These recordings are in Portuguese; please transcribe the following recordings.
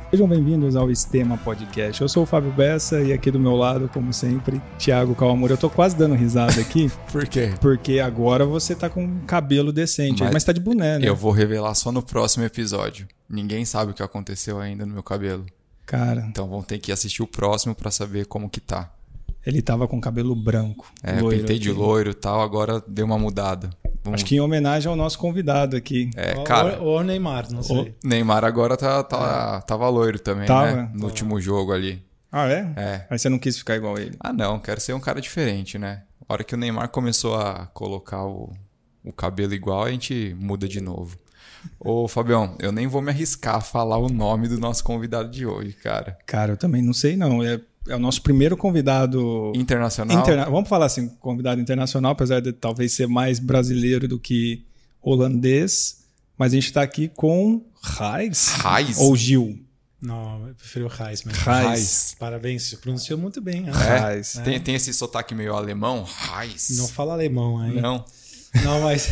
Sejam bem-vindos ao Estema Podcast. Eu sou o Fábio Bessa e aqui do meu lado, como sempre, Thiago Kawamura. Eu tô quase dando risada aqui. Por quê? Porque agora você tá com um cabelo decente, mas tá de boné, né? Eu vou revelar só no próximo episódio. Ninguém sabe o que aconteceu ainda no meu cabelo. Cara, Então vão ter que assistir o próximo pra saber como que tá. ele tava com cabelo branco. Loiro, Pintei de loiro e tal, agora deu uma mudada. Acho que em homenagem ao nosso convidado aqui. Cara, Ou Neymar, não sei. o Neymar agora tava loiro também, Tava? né? No último jogo ali. Ah, é? É. Aí você não quis ficar igual ele. Ah, não, quero ser um cara diferente, né? A hora que o Neymar começou a colocar o cabelo igual, a gente muda de novo. Ô, Fabião, eu nem vou me arriscar a falar o nome do nosso convidado de hoje, cara. Cara, eu também não sei não. É o nosso primeiro convidado... Internacional? Vamos falar assim, convidado internacional, apesar de talvez ser mais brasileiro do que holandês. Mas a gente tá aqui com Reis. Reis? Ou Gil. Não, eu prefiro o Reis mesmo. Reis. Parabéns, você pronunciou muito bem. Né? Reis. Tem esse sotaque meio alemão? Reis. Não fala alemão aí. Não. Não, mas...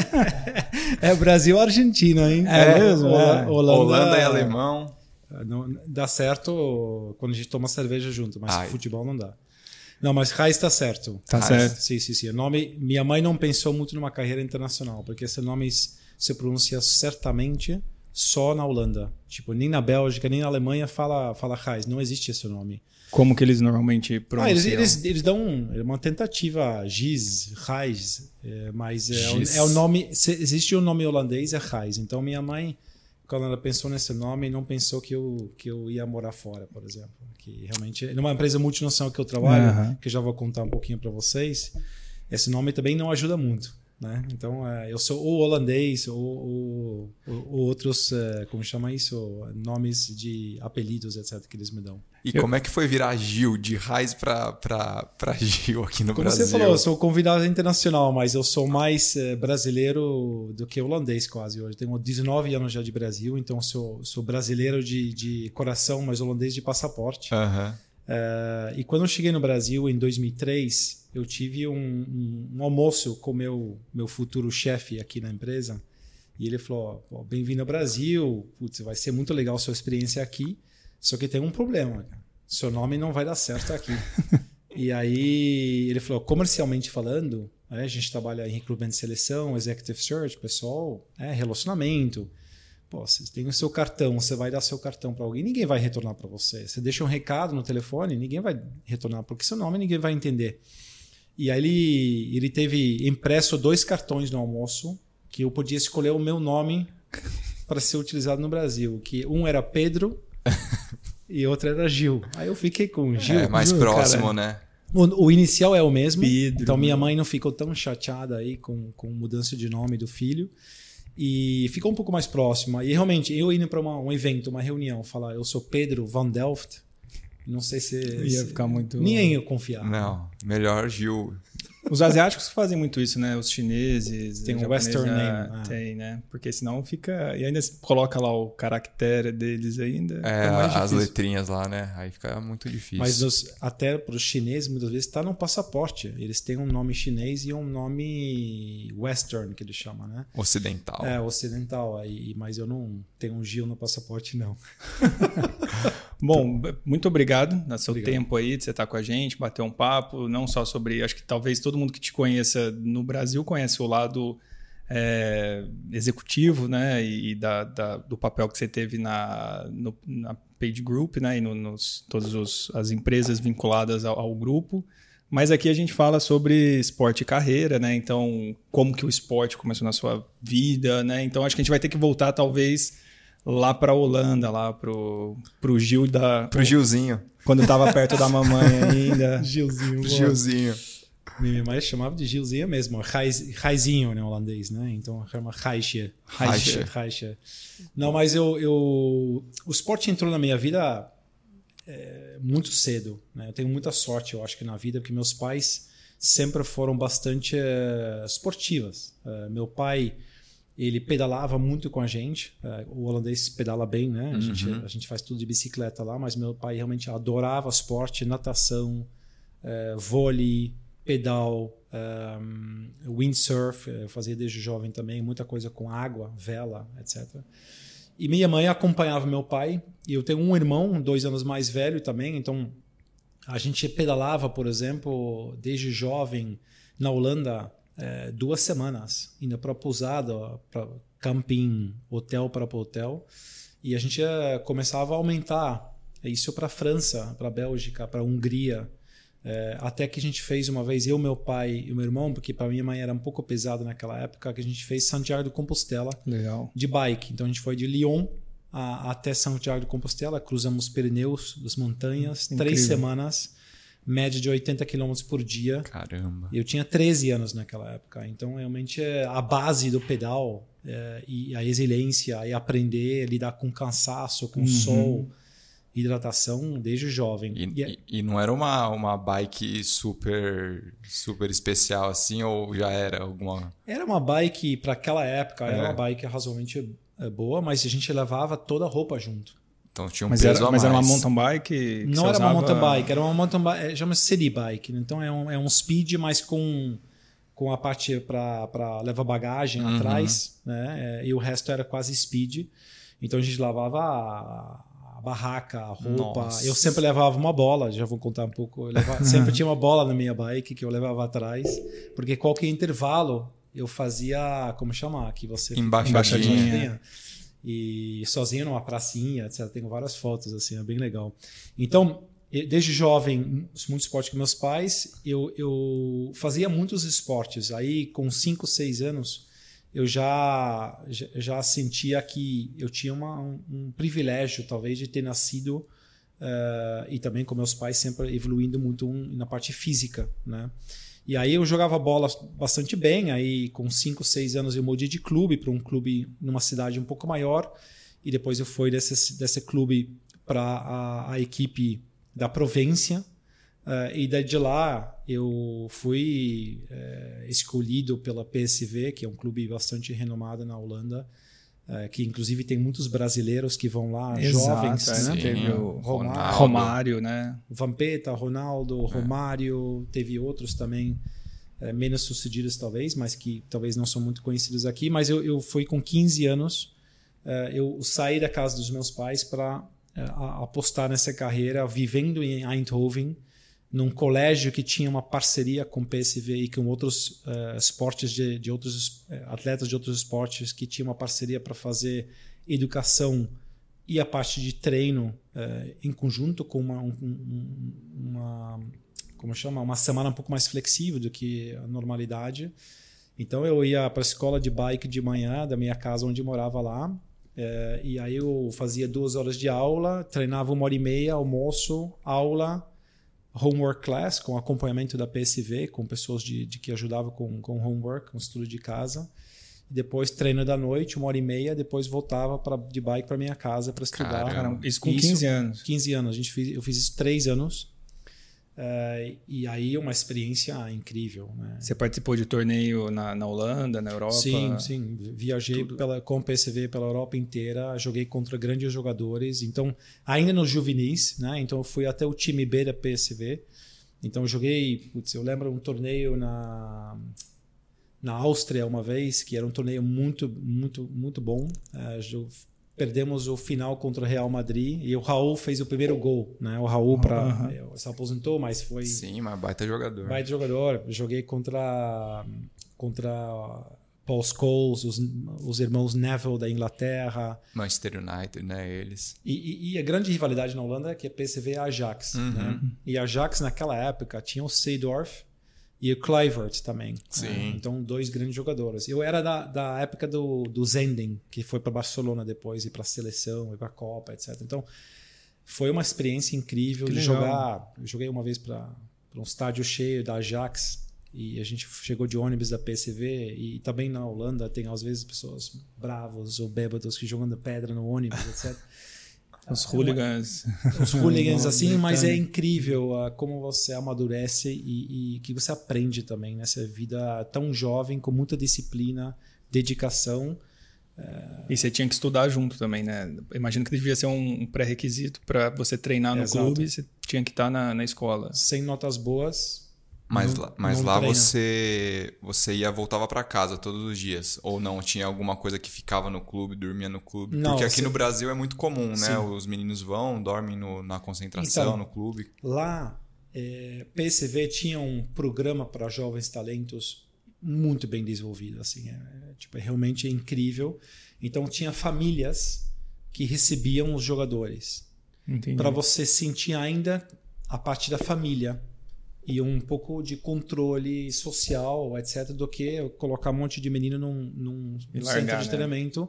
é Brasil ou Argentina, hein? É mesmo? Holanda é alemão. Não, dá certo quando a gente toma cerveja junto, mas Ai. futebol não dá. Não, mas Reis tá certo. Tá certo. Sim. O nome, minha mãe não pensou muito numa carreira internacional, porque esse nome se pronuncia certamente só na Holanda. Tipo, nem na Bélgica, nem na Alemanha fala Reis. Não existe esse nome. Como que eles normalmente pronunciam? Eles dão uma tentativa, Giz, Reis, mas Giz. é o nome. Se existe um nome holandês, é Reis. Então minha mãe, quando ela pensou nesse nome, não pensou que eu ia morar fora, por exemplo. Que realmente, numa empresa multinacional que eu trabalho, que eu já vou contar um pouquinho para vocês, esse nome também não ajuda muito. Né? Então, eu sou ou holandês ou outros, como chama isso? Nomes de apelidos, etc., que eles me dão. E como é que foi virar Gil, de Reis pra Gil aqui no Como Brasil? você falou, eu sou convidado internacional, mas eu sou mais brasileiro do que holandês quase hoje. Tenho 19 anos já de Brasil, então sou brasileiro de coração, mas holandês de passaporte. Uhum. E quando eu cheguei no Brasil, em 2003, eu tive um almoço com meu futuro chefe aqui na empresa. E ele falou, bem-vindo ao Brasil, putz, vai ser muito legal a sua experiência aqui, só que tem um problema, cara. Seu nome não vai dar certo aqui. E aí ele falou, comercialmente falando, a gente trabalha em recruitment e seleção, executive search, pessoal, relacionamento. Pô, você tem o seu cartão, você vai dar seu cartão para alguém, ninguém vai retornar para você. Você deixa um recado no telefone, ninguém vai retornar, porque seu nome ninguém vai entender. E aí ele teve impresso 2 cartões no almoço, que eu podia escolher o meu nome para ser utilizado no Brasil. Que um era Pedro e outro era Gil. Aí eu fiquei com Gil. É mais próximo, cara. né? O inicial é o mesmo, Pedro, então minha mãe não ficou tão chateada aí com mudança de nome do filho. E ficou um pouco mais próximo. E realmente, eu indo para um evento, uma reunião, falar eu sou Pedro Van Delft, não sei se... Ia ficar muito... Ninguém ia confiar. Não, melhor Gil. Os asiáticos fazem muito isso, né? Os chineses... Tem um japoneses, Western name. Tem, né? Porque senão fica... E ainda se coloca lá o caractere deles ainda. Mais As difícil. letrinhas lá, né? Aí fica muito difícil. Mas até para os chineses, muitas vezes, está no passaporte. Eles têm um nome chinês e um nome western, que eles chamam, né? Ocidental. Ocidental. Mas eu não tenho um Gil no passaporte, não. Bom, muito obrigado no seu tempo aí, de você estar com a gente, bater um papo, não só sobre... Acho que talvez todo mundo que te conheça no Brasil conhece o lado executivo, né? E do papel que você teve na Page Group, né? E todas as empresas vinculadas ao grupo. Mas aqui a gente fala sobre esporte e carreira, né? Então, como que o esporte começou na sua vida, né? Então, acho que a gente vai ter que voltar, talvez... lá pra Holanda, lá pro Gil Pro Gilzinho. quando tava perto da mamãe ainda. Gilzinho. Gilzinho. Minha mãe chamava de Gilzinho mesmo. Reizinho, né, holandês, né? Então chama Reisje. Não, mas o esporte entrou na minha vida muito cedo, né? Eu tenho muita sorte, eu acho que na vida, porque meus pais sempre foram bastante esportivas. Meu pai... Ele pedalava muito com a gente. O holandês pedala bem, né? A gente faz tudo de bicicleta lá, mas meu pai realmente adorava esporte, natação, vôlei, pedal, windsurf. Eu fazia desde jovem também, muita coisa com água, vela, etc. E minha mãe acompanhava meu pai. E eu tenho um irmão, 2 anos mais velho também. Então, a gente pedalava, por exemplo, desde jovem na Holanda, 2 semanas, indo para pousada, para camping, hotel para hotel. E a gente começava a aumentar isso para a França, para a Bélgica, para a Hungria. Até que a gente fez uma vez, eu, meu pai e o meu irmão, porque para minha mãe era um pouco pesado naquela época, que a gente fez Santiago de Compostela. Legal. De bike. Então a gente foi de Lyon até Santiago de Compostela, cruzamos os Pirineus, as montanhas, Incrível. 3 semanas, média de 80 km por dia. Caramba. Eu tinha 13 anos naquela época, então realmente a base do pedal e a resiliência e aprender a lidar com cansaço, com sol, hidratação desde jovem. E não era uma bike super especial assim, ou já era alguma... Era uma bike, para aquela época, era uma bike razoavelmente boa, mas a gente levava toda a roupa junto. Então tinha um Mas peso a mais. era uma mountain bike? Que não era uma mountain bike, era uma mountain bike, chama-se city bike. Né? Então é um speed, mas com a parte para levar bagagem atrás, né? E o resto era quase speed. Então a gente lavava a barraca, a roupa. Nossa. Eu sempre levava uma bola, já vou contar um pouco. Sempre tinha uma bola na minha bike que eu levava atrás, porque qualquer intervalo eu fazia, como chamar, que você embaixadinha. E sozinho numa pracinha, etc. Tenho várias fotos, assim, é bem legal. Então, desde jovem, muito esporte com meus pais, eu fazia muitos esportes. Aí, com 5, 6 anos, eu já sentia que eu tinha um privilégio, talvez, de ter nascido e também com meus pais sempre evoluindo muito na parte física, né? E aí eu jogava bola bastante bem, aí com 5, 6 anos eu mudei de clube para um clube numa cidade um pouco maior, e depois eu fui desse clube para a equipe da Província, e daí de lá eu fui escolhido pela PSV, que é um clube bastante renomado na Holanda, que inclusive tem muitos brasileiros que vão lá, jovens, né? Teve o Romário, né? O Vampeta, Ronaldo, Romário, teve outros também menos sucedidos talvez, mas que talvez não são muito conhecidos aqui. Mas eu fui com 15 anos, eu saí da casa dos meus pais para apostar nessa carreira, vivendo em Eindhoven, num colégio que tinha uma parceria com o PSV e com outros esportes de outros atletas de outros esportes, que tinha uma parceria para fazer educação e a parte de treino em conjunto, com uma semana um pouco mais flexível do que a normalidade. Então eu ia para a escola de bike de manhã da minha casa onde eu morava lá, e aí eu fazia 2 horas de aula, treinava 1h30, almoço, aula, homework class, com acompanhamento da PSV, com pessoas que ajudavam com homework, com estudo de casa. E depois treino da noite, 1h30, depois voltava de bike para minha casa para estudar. Caramba, isso com 15 anos? 15 anos. Eu fiz isso 3 anos. E aí uma experiência incrível. Né? Você participou de torneio na Holanda, na Europa? Sim. Viajei com o PSV pela Europa inteira, joguei contra grandes jogadores. Então, ainda nos juvenis, né? Então eu fui até o time B da PSV. Então eu joguei, eu lembro um torneio na Áustria uma vez, que era um torneio muito, muito, muito bom. Perdemos o final contra o Real Madrid e o Raul fez o primeiro gol, né? O Raul se aposentou, mas foi... Sim, mas baita jogador. Baita jogador. Joguei contra Paul Scholes, os irmãos Neville da Inglaterra. Manchester United, né? Eles. E a grande rivalidade na Holanda é que a PSV é a Ajax. Né? E a Ajax naquela época tinha o Seedorf e o Kluivert também. Sim. Né? Então, 2 grandes jogadores. Eu era da época do Zenden, que foi para Barcelona depois, e para a seleção, e para a Copa, etc. Então, foi uma experiência incrível de jogar. Eu joguei uma vez para um estádio cheio da Ajax, e a gente chegou de ônibus da PSV, e também na Holanda tem às vezes pessoas bravos ou bêbados que jogando pedra no ônibus, etc. Os hooligans. Os hooligans, assim, mas é incrível como você amadurece e que você aprende também nessa vida tão jovem, com muita disciplina, dedicação. E você tinha que estudar junto também, né? Imagino que devia ser um pré-requisito para você treinar no clube, você tinha que estar na escola. Sem notas boas, Mas não lá treina. você voltava para casa todos os dias? Ou não? Tinha alguma coisa que ficava no clube, dormia no clube? Não, Porque aqui no Brasil é muito comum, né? Sim. Os meninos dormem na concentração, Então, no clube. Lá, PSV tinha um programa para jovens talentos muito bem desenvolvido. Assim, realmente incrível. Então, tinha famílias que recebiam os jogadores. Para você sentir ainda a parte da família. E um pouco de controle social, etc., do que colocar um monte de menino num centro de treinamento.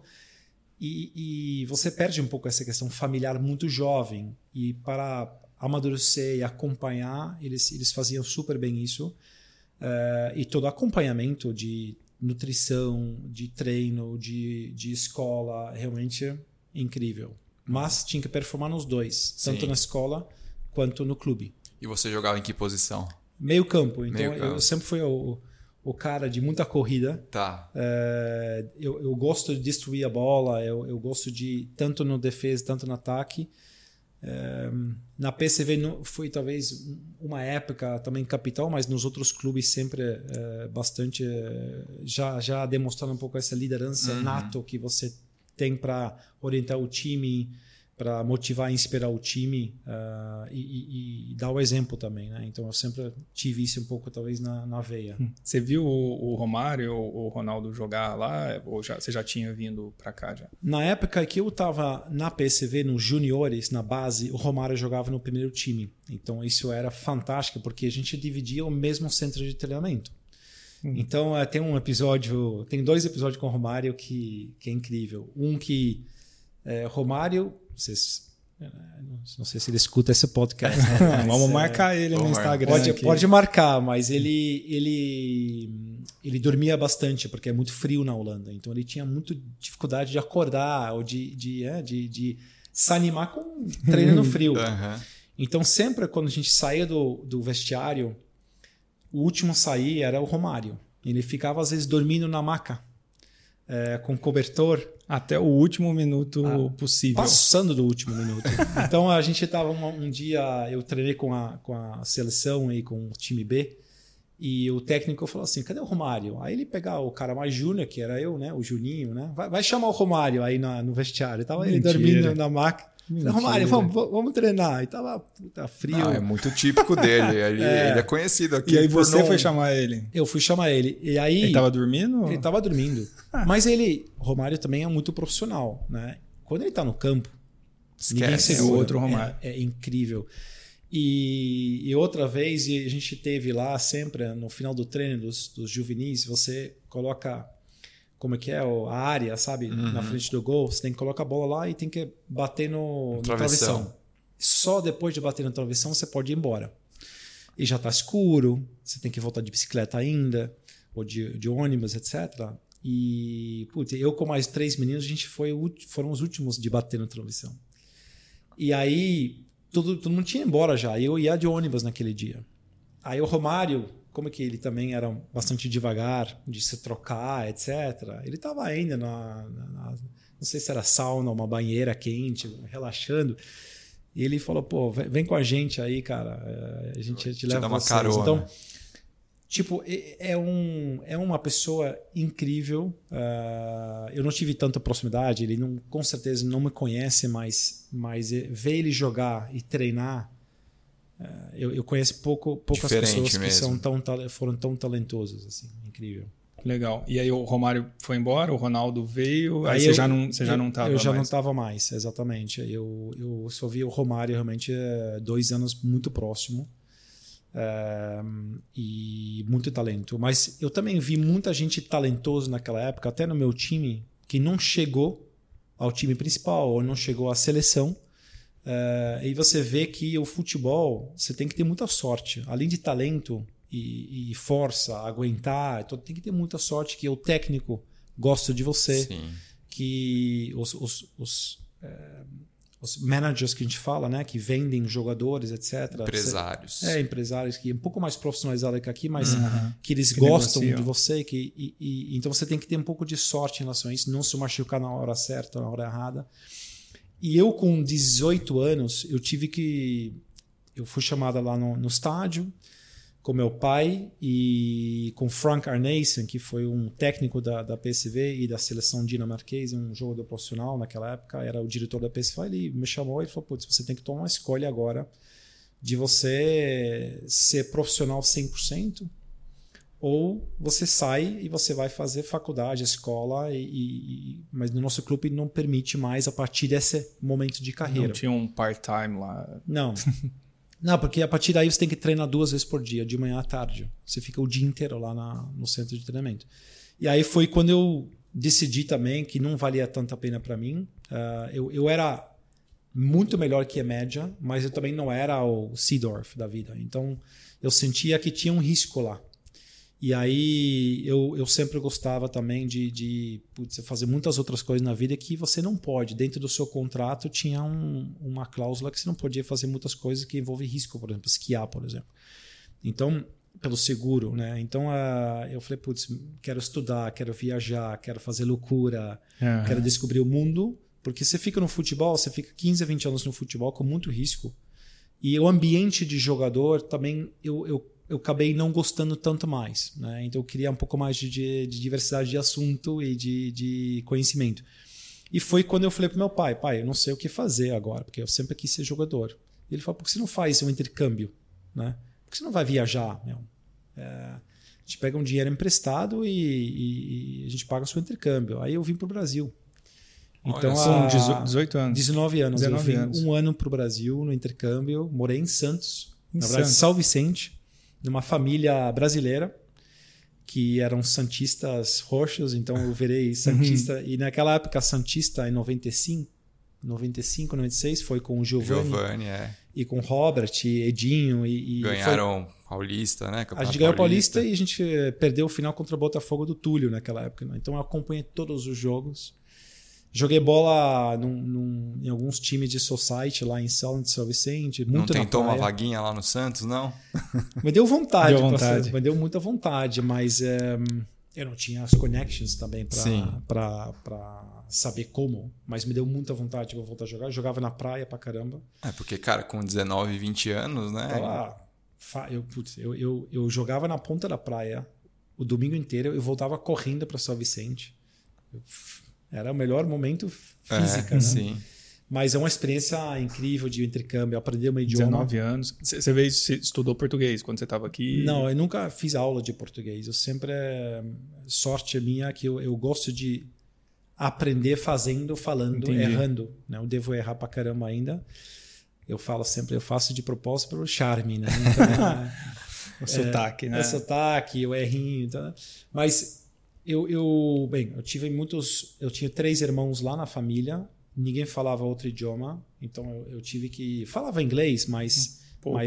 E você perde um pouco essa questão familiar muito jovem. E para amadurecer e acompanhar, eles faziam super bem isso. E todo acompanhamento de nutrição, de treino, de escola, realmente incrível. Mas tinha que performar nos dois, tanto na escola quanto no clube. E você jogava em que posição? Meio campo. Então, Meio campo. Eu sempre fui o cara de muita corrida. Tá. Eu gosto de destruir a bola, eu gosto de, tanto no defesa, tanto no ataque. Na PSV foi talvez uma época também capital, mas nos outros clubes sempre bastante, já demonstrando um pouco essa liderança nato que você tem para orientar o time, para motivar e inspirar o time e dar o exemplo também, né? Então eu sempre tive isso um pouco talvez na veia. Você viu o Romário ou o Ronaldo jogar lá ou você já tinha vindo para cá já? Na época que eu estava na PSV, nos juniores, na base, o Romário jogava no primeiro time. Então isso era fantástico porque a gente dividia o mesmo centro de treinamento. Então tem 2 episódios com o Romário que é incrível. Um que Romário, não sei se ele escuta esse podcast. Né? Vamos marcar ele no Instagram. Pode marcar, mas ele dormia bastante porque é muito frio na Holanda. Então ele tinha muita dificuldade de acordar ou de se animar com treino no frio. Então sempre quando a gente saía do vestiário, o último a sair era o Romário. Ele ficava às vezes dormindo na maca com cobertor. Até o último minuto possível. Passando do último minuto. Então a gente estava um dia, eu treinei com a seleção e com o time B, e o técnico falou assim: cadê o Romário? Aí ele pegava o cara mais júnior, que era eu, né? O Juninho, né? Vai chamar o Romário aí no vestiário. Tava ele dormindo na maca. Romário, vamos treinar. E tava frio. É muito típico dele. Ele é conhecido aqui. E aí você foi chamar ele? Eu fui chamar ele. E aí, ele tava dormindo? Ele tava dormindo. Mas Romário também é muito profissional, né? Quando ele tá no campo, ninguém segura. É outro Romário. É incrível. E outra vez, a gente teve lá sempre, no final do treino dos juvenis, você coloca... Como é que é? A área, sabe? Na frente do gol. Você tem que colocar a bola lá e tem que bater no travessão. Só depois de bater no travessão você pode ir embora. E já está escuro, você tem que voltar de bicicleta ainda, ou de ônibus, etc. E eu com mais 3 meninos, a gente foram os últimos de bater no travessão. E aí, todo mundo tinha ido embora já. Eu ia de ônibus naquele dia. Aí o Romário... Como é que ele também era bastante devagar, de se trocar, etc. Ele estava ainda não sei se era sauna, uma banheira quente, relaxando. E ele falou, pô, vem com a gente aí, cara. A gente te leva uma carona. Então, tipo, é uma pessoa incrível. Eu não tive tanta proximidade. Ele com certeza não me conhece, mas ver ele jogar e treinar, eu conheço poucas pessoas que foram tão talentosos, assim, incrível. Legal. E aí o Romário foi embora, o Ronaldo veio, aí você já não estava mais. Eu já não estava mais, exatamente. Eu só vi o Romário realmente 2 anos muito próximo e muito talento. Mas eu também vi muita gente talentosa naquela época, até no meu time, que não chegou ao time principal ou não chegou à seleção. E você vê que o futebol você tem que ter muita sorte, além de talento e força, aguentar, então tem que ter muita sorte que o técnico gosta de você. Sim. Que os managers que a gente fala, né, que vendem jogadores, etc. Empresários. Empresários que é um pouco mais profissionalizado que aqui, mas que eles gostam de você, então você tem que ter um pouco de sorte em relação a isso, não se machucar na hora certa, na hora errada. E eu, com 18 anos, eu fui chamada lá no estádio, com meu pai e com Frank Arnesen, que foi um técnico da PSV e da seleção dinamarquesa, um jogador profissional naquela época, era o diretor da PSV. Ele me chamou e falou: putz, você tem que tomar uma escolha agora de você ser profissional 100%, ou você sai e você vai fazer faculdade, escola, mas no nosso clube não permite mais a partir desse momento de carreira. Não tinha um part-time lá? Não. Não, porque a partir daí você tem que treinar 2 vezes por dia, de manhã à tarde. Você fica o dia inteiro lá no centro de treinamento. E aí foi quando eu decidi também que não valia tanto a pena para mim. Eu era muito melhor que a média, mas eu também não era o Seedorf da vida. Então eu sentia que tinha um risco lá. E aí eu sempre gostava também de fazer muitas outras coisas na vida que você não pode. Dentro do seu contrato tinha uma cláusula que você não podia fazer muitas coisas que envolvem risco, por exemplo, esquiar, por exemplo. Então, pelo seguro, né? Então eu falei, quero estudar, quero viajar, quero fazer loucura, quero descobrir o mundo, porque você fica no futebol, você fica 15 a 20 anos no futebol com muito risco. E o ambiente de jogador também eu acabei não gostando tanto mais, né? Então eu queria um pouco mais de diversidade de assunto e de conhecimento. E foi quando eu falei para meu pai, eu não sei o que fazer agora, porque eu sempre quis ser jogador. E ele falou, por que você não faz um intercâmbio? Né? Por que você não vai viajar? A gente pega um dinheiro emprestado e a gente paga o seu intercâmbio. Aí eu vim para o Brasil. Então, são 18 anos. 19 anos. 19 eu vim anos. um ano para o Brasil no intercâmbio, morei em Santos, na verdade, Santos. São Vicente, numa família brasileira que eram santistas roxos, então eu virei santista. E naquela época, santista em 95, 96, foi com o Giovanni e com o Robert, e Edinho. Ganharam Paulista, né? A gente ganhou Paulista e a gente perdeu o final contra o Botafogo do Túlio naquela época. Né? Então eu acompanhei todos os jogos. Joguei bola em alguns times de society lá em São Vicente. Muito não tentou uma vaguinha lá no Santos, não? Me deu vontade. Me deu muita vontade, mas eu não tinha as connections também para saber como. Mas me deu muita vontade para voltar a jogar. Eu jogava na praia pra caramba. Porque, cara, com 19, 20 anos, né? Eu jogava na ponta da praia o domingo inteiro. Eu voltava correndo para São Vicente. Era o melhor momento física, né? Sim. Mas é uma experiência incrível de intercâmbio, aprender um idioma. 19 anos. Você estudou português quando você estava aqui? Não, eu nunca fiz aula de português. Eu sempre... Sorte minha que eu gosto de aprender fazendo, falando, Entendi. errando. Né? Eu devo errar pra caramba ainda. Eu falo sempre, eu faço de propósito pelo charme, né? Então, o sotaque, né? O sotaque, o errinho. Então, mas... Eu tinha 3 irmãos lá na família, ninguém falava outro idioma, então eu tive que... Falava inglês, mas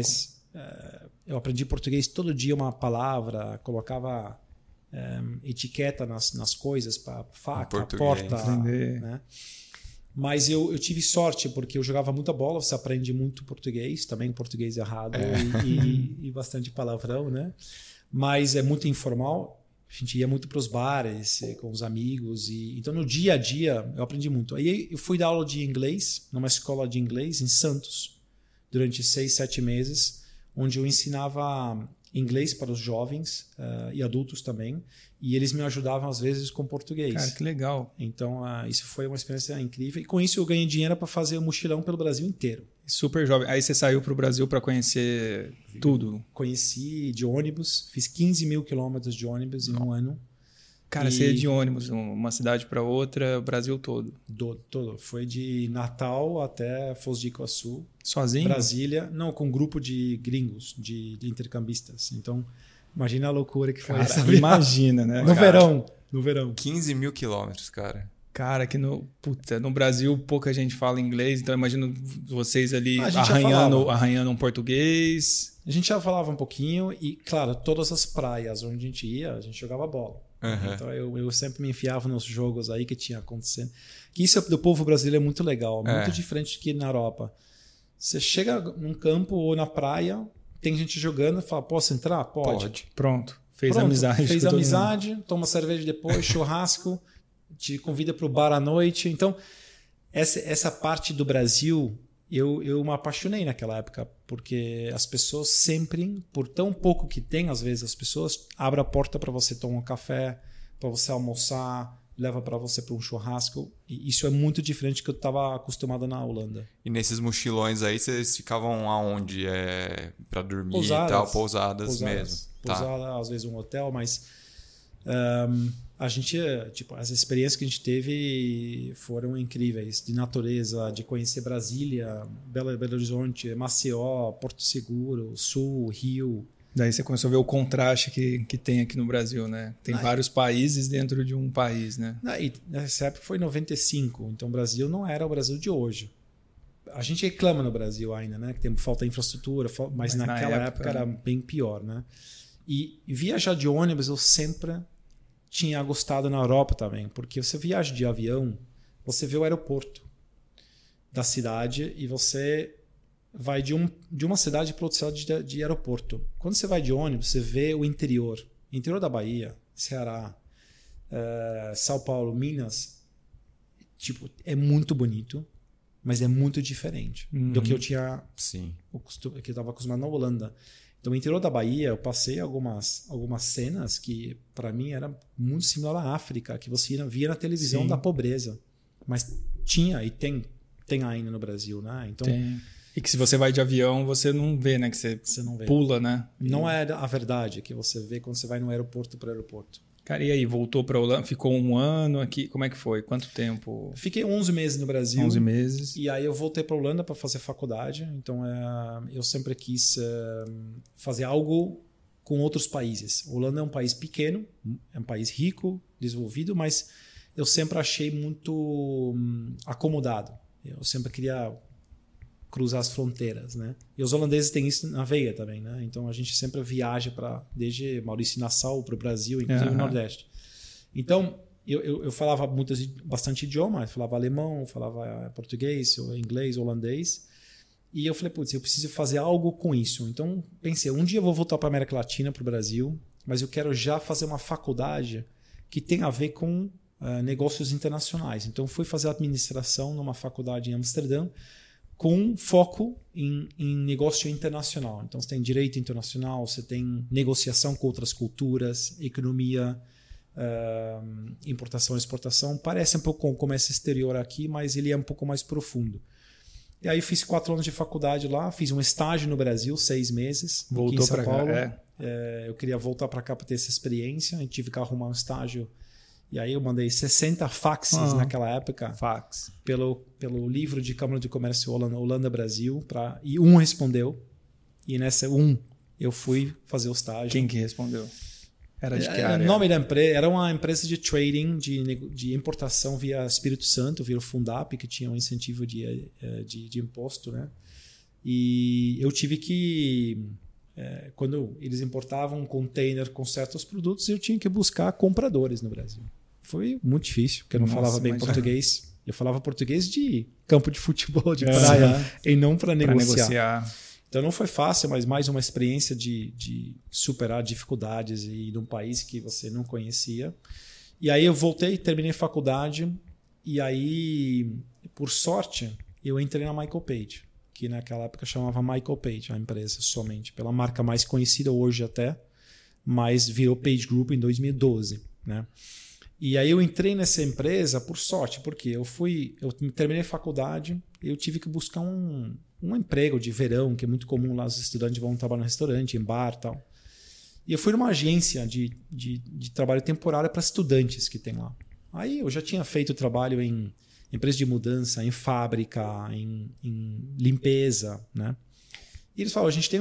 eu aprendi português todo dia, uma palavra, colocava etiqueta nas coisas, para faca, porta. Né? Mas eu tive sorte, porque eu jogava muita bola, você aprende muito português, também português errado e bastante palavrão, né? Mas é muito informal. A gente ia muito para os bares com os amigos. Então, no dia a dia, eu aprendi muito. Aí eu fui dar aula de inglês numa escola de inglês em Santos durante 6, 7 meses, onde eu ensinava inglês para os jovens e adultos também. E eles me ajudavam, às vezes, com português. Cara, que legal. Então, isso foi uma experiência incrível. E com isso, eu ganhei dinheiro para fazer um mochilão pelo Brasil inteiro. Super jovem. Aí você saiu para o Brasil para conhecer tudo? Conheci de ônibus. Fiz 15 mil quilômetros de ônibus em um ano. Cara, você ia de ônibus, uma cidade para outra, o Brasil todo? Todo. Foi de Natal até Foz do Iguaçu. Sozinho? Brasília. Não, com um grupo de gringos, de intercambistas. Então, imagina a loucura que foi essa. Imagina, né? No verão. 15 mil quilômetros, cara. Cara, que no Brasil pouca gente fala inglês, então eu imagino vocês ali arranhando um português. A gente já falava um pouquinho e, claro, todas as praias onde a gente ia, a gente jogava bola. Uhum. Então eu sempre me enfiava nos jogos aí que tinha acontecendo. Que isso do povo brasileiro é muito legal, muito diferente que na Europa. Você chega num campo ou na praia, tem gente jogando, fala, posso entrar? Pode. Pronto. Fez amizade, toma cerveja depois, churrasco, te convida para o bar à noite. Então, essa parte do Brasil eu me apaixonei naquela época, porque as pessoas sempre, por tão pouco que tem, às vezes, as pessoas abrem a porta para você tomar um café, para você almoçar, leva para você para um churrasco. E isso é muito diferente do que eu estava acostumado na Holanda. E nesses mochilões aí, vocês ficavam aonde? Para dormir Pousadas, e tal? Pousadas mesmo. Pousada, Tá. às vezes um hotel, mas a gente, tipo, as experiências que a gente teve foram incríveis, de natureza, de conhecer Brasília, Belo Horizonte, Maceió, Porto Seguro, Sul, Rio. Daí você começou a ver o contraste que tem aqui no Brasil, né? Tem vários países dentro de um país, né? E nessa época foi 95, então o Brasil não era o Brasil de hoje. A gente reclama no Brasil ainda, né? Que tem falta de infraestrutura, mas naquela época era bem pior, né? E viajar de ônibus eu sempre tinha gostado na Europa também, porque você viaja de avião, você vê o aeroporto da cidade e você vai de uma cidade para outra cidade de aeroporto. Quando você vai de ônibus, você vê o interior da Bahia, Ceará, São Paulo, Minas. Tipo, é muito bonito, mas é muito diferente do que eu tinha, que eu estava acostumado na Holanda. Então, no interior da Bahia, eu passei algumas cenas que, para mim, era muito similar à África, que você via na televisão da pobreza. Mas tinha e tem ainda no Brasil, né? Então, e que se você vai de avião, você não vê, né? Que você não vê. Pula, né? Não é a verdade que você vê quando você vai no aeroporto para aeroporto. Cara, e aí? Voltou para a Holanda? Ficou um ano aqui? Como é que foi? Quanto tempo? Fiquei 11 meses no Brasil. 11 meses. E aí eu voltei para a Holanda para fazer faculdade. Então, eu sempre quis fazer algo com outros países. A Holanda é um país pequeno, é um país rico, desenvolvido, mas eu sempre achei muito acomodado. Eu sempre queria cruzar as fronteiras, né? E os holandeses têm isso na veia também, né? Então a gente sempre viaja desde Maurício Nassau para o Brasil, inclusive o Nordeste. Então eu falava bastante idioma, eu falava alemão, falava português, inglês, holandês. E eu falei, putz, eu preciso fazer algo com isso. Então pensei, um dia eu vou voltar para a América Latina, para o Brasil, mas eu quero já fazer uma faculdade que tem a ver com negócios internacionais. Então fui fazer administração numa faculdade em Amsterdã, com foco em negócio internacional. Então, você tem direito internacional, você tem negociação com outras culturas, economia, importação e exportação. Parece um pouco com o comércio exterior aqui, mas ele é um pouco mais profundo. E aí, fiz 4 anos de faculdade lá, fiz um estágio no Brasil, 6 meses, aqui em São Paulo. Eu queria voltar para cá para ter essa experiência, eu tive que arrumar um estágio. E aí eu mandei 60 faxes naquela época. Fax. Pelo livro de Câmara de Comércio Holanda Brasil. E um respondeu. E nessa eu fui fazer o estágio. Quem que respondeu? Era de que área? O nome da empresa era uma empresa de trading, de importação via Espírito Santo, via o Fundap, que tinha um incentivo de imposto, né? E eu tive que... quando eles importavam um container com certos produtos, eu tinha que buscar compradores no Brasil. Foi muito difícil, porque eu não falava bem português. Eu falava português de campo de futebol, de praia, e não para negociar. Então não foi fácil, mas mais uma experiência de superar dificuldades e num país que você não conhecia. E aí eu voltei, terminei a faculdade, e aí, por sorte, eu entrei na Michael Page, que naquela época chamava Michael Page, a empresa somente, pela marca mais conhecida hoje até, mas virou Page Group em 2012, né? E aí eu entrei nessa empresa por sorte, porque eu terminei a faculdade, eu tive que buscar um emprego de verão, que é muito comum lá, os estudantes vão trabalhar no restaurante, em bar e tal. E eu fui numa agência de trabalho temporário para estudantes que tem lá. Aí eu já tinha feito trabalho em empresa de mudança, em fábrica, em limpeza, né? E eles falaram, a gente tem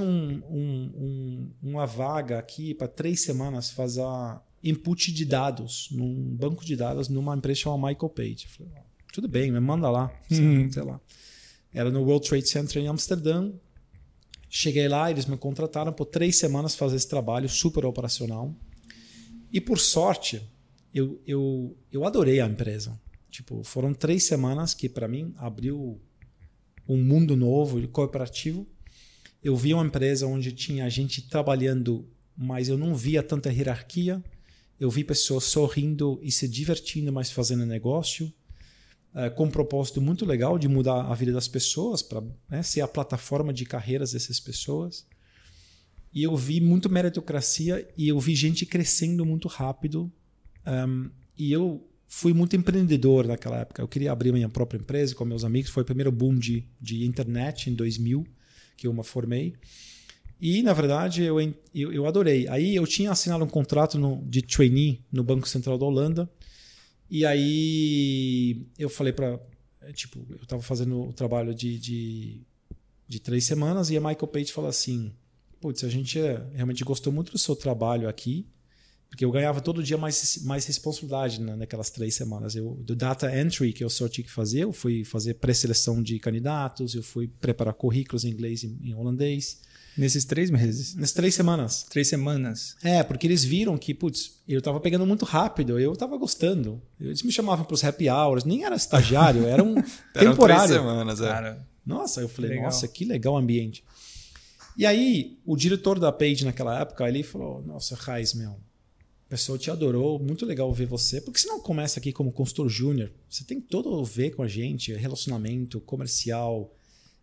uma vaga aqui para 3 semanas fazer input de dados num banco de dados numa empresa chamada Michael Page. Eu falei, tudo bem, me manda lá. Sei lá. Era no World Trade Center em Amsterdã. Cheguei lá, eles me contrataram por 3 semanas fazer esse trabalho super operacional. E por sorte, eu adorei a empresa. Tipo, foram 3 semanas que para mim abriu um mundo novo de cooperativo. Eu vi uma empresa onde tinha gente trabalhando, mas eu não via tanta hierarquia. Eu vi pessoas sorrindo e se divertindo, mas fazendo negócio. com um propósito muito legal de mudar a vida das pessoas, para ser a plataforma de carreiras dessas pessoas. E eu vi muito meritocracia e eu vi gente crescendo muito rápido. E eu fui muito empreendedor naquela época. Eu queria abrir minha própria empresa com meus amigos. Foi o primeiro boom de internet em 2000 que eu me formei. E, na verdade, eu adorei. Aí eu tinha assinado um contrato de trainee no Banco Central da Holanda. E aí eu falei para... Tipo, eu estava fazendo o trabalho de 3 semanas e a Michael Page falou assim, putz, a gente realmente gostou muito do seu trabalho aqui, porque eu ganhava todo dia mais responsabilidade naquelas 3 semanas. Do data entry que eu só tinha que fazer, eu fui fazer pré-seleção de candidatos, eu fui preparar currículos em inglês e em holandês. Nesses 3 meses? Nessas 3 semanas. 3 semanas? Porque eles viram que, putz, eu estava pegando muito rápido, eu estava gostando. Eles me chamavam para os happy hours, nem era estagiário, era um temporário. 3 semanas, Cara, Nossa, eu falei, legal. Nossa, que legal o ambiente. E aí, o diretor da Page naquela época, ele falou, nossa, Raiz, o pessoal te adorou, muito legal ver você. Por que você não começa aqui como consultor júnior? Você tem todo a ver com a gente, relacionamento comercial,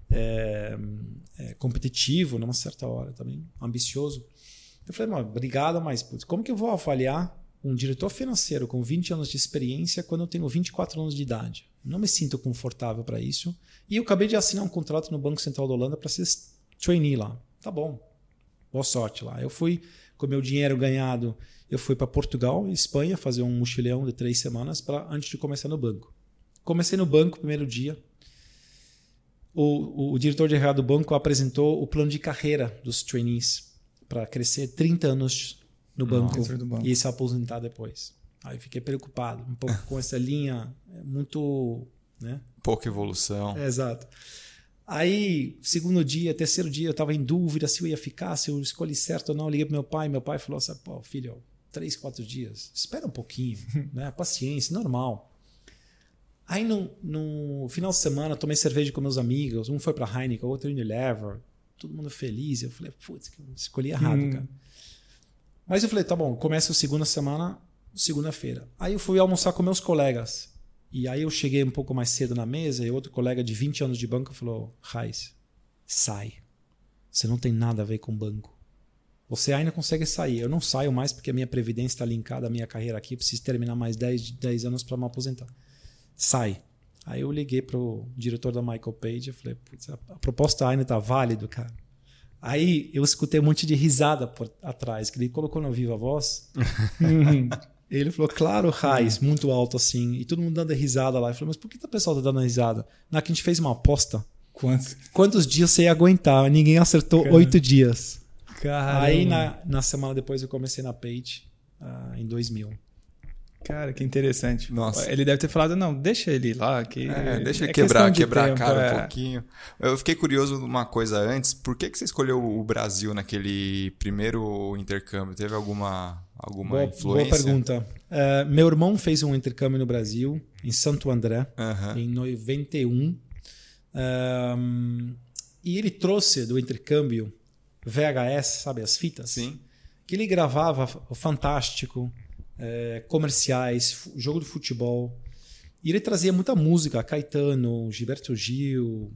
competitivo numa certa hora também, ambicioso. Eu falei, obrigado, mas putz, como que eu vou avaliar um diretor financeiro com 20 anos de experiência quando eu tenho 24 anos de idade? Não me sinto confortável para isso. E eu acabei de assinar um contrato no Banco Central da Holanda para ser trainee lá. Tá bom, boa sorte lá. Eu fui, com meu dinheiro ganhado, eu fui para Portugal e Espanha fazer um mochilão de 3 semanas antes de começar no banco. Comecei no banco, primeiro dia. O diretor de RH do banco apresentou o plano de carreira dos trainees para crescer 30 anos no banco e se aposentar depois. Aí fiquei preocupado um pouco com essa linha muito... Pouca evolução. Exato. Aí, segundo dia, terceiro dia, eu estava em dúvida se eu ia ficar, se eu escolhi certo ou não. Eu liguei para meu pai falou assim, pô, filho, 3, 4 dias, espera um pouquinho, paciência, normal. Aí no final de semana tomei cerveja com meus amigos, um foi para Heineken, outro Unilever, todo mundo feliz. Eu falei, putz, escolhi errado, cara. Mas eu falei, tá bom, começa a segunda semana, segunda-feira. Aí eu fui almoçar com meus colegas. E aí eu cheguei um pouco mais cedo na mesa e outro colega de 20 anos de banco falou, Raiz, sai. Você não tem nada a ver com banco. Você ainda consegue sair. Eu não saio mais porque a minha previdência está linkada à minha carreira aqui. Eu preciso terminar mais 10 anos para me aposentar. Sai. Aí eu liguei para o diretor da Michael Page e falei, putz, a proposta ainda está válida, cara. Aí eu escutei um monte de risada por atrás, que ele colocou no Viva Voz. Ele falou, claro, Raiz, muito alto assim. E todo mundo dando risada lá. Eu falei, mas por que o pessoal está dando risada? Na que a gente fez uma aposta. Quantos dias você ia aguentar? Ninguém acertou. 8 dias. Caramba. Aí na semana depois eu comecei na Page, em 2000. Cara, que interessante. Nossa. Ele deve ter falado, não, deixa ele ir lá. Deixa ele quebrar a cara um pouquinho. Eu fiquei curioso numa coisa antes. Por que você escolheu o Brasil naquele primeiro intercâmbio? Teve alguma influência? Boa pergunta. Meu irmão fez um intercâmbio no Brasil, em Santo André, em 91. E ele trouxe do intercâmbio VHS, sabe, as fitas? Sim. Que ele gravava o Fantástico, comerciais, jogo de futebol. E ele trazia muita música, Caetano, Gilberto Gil,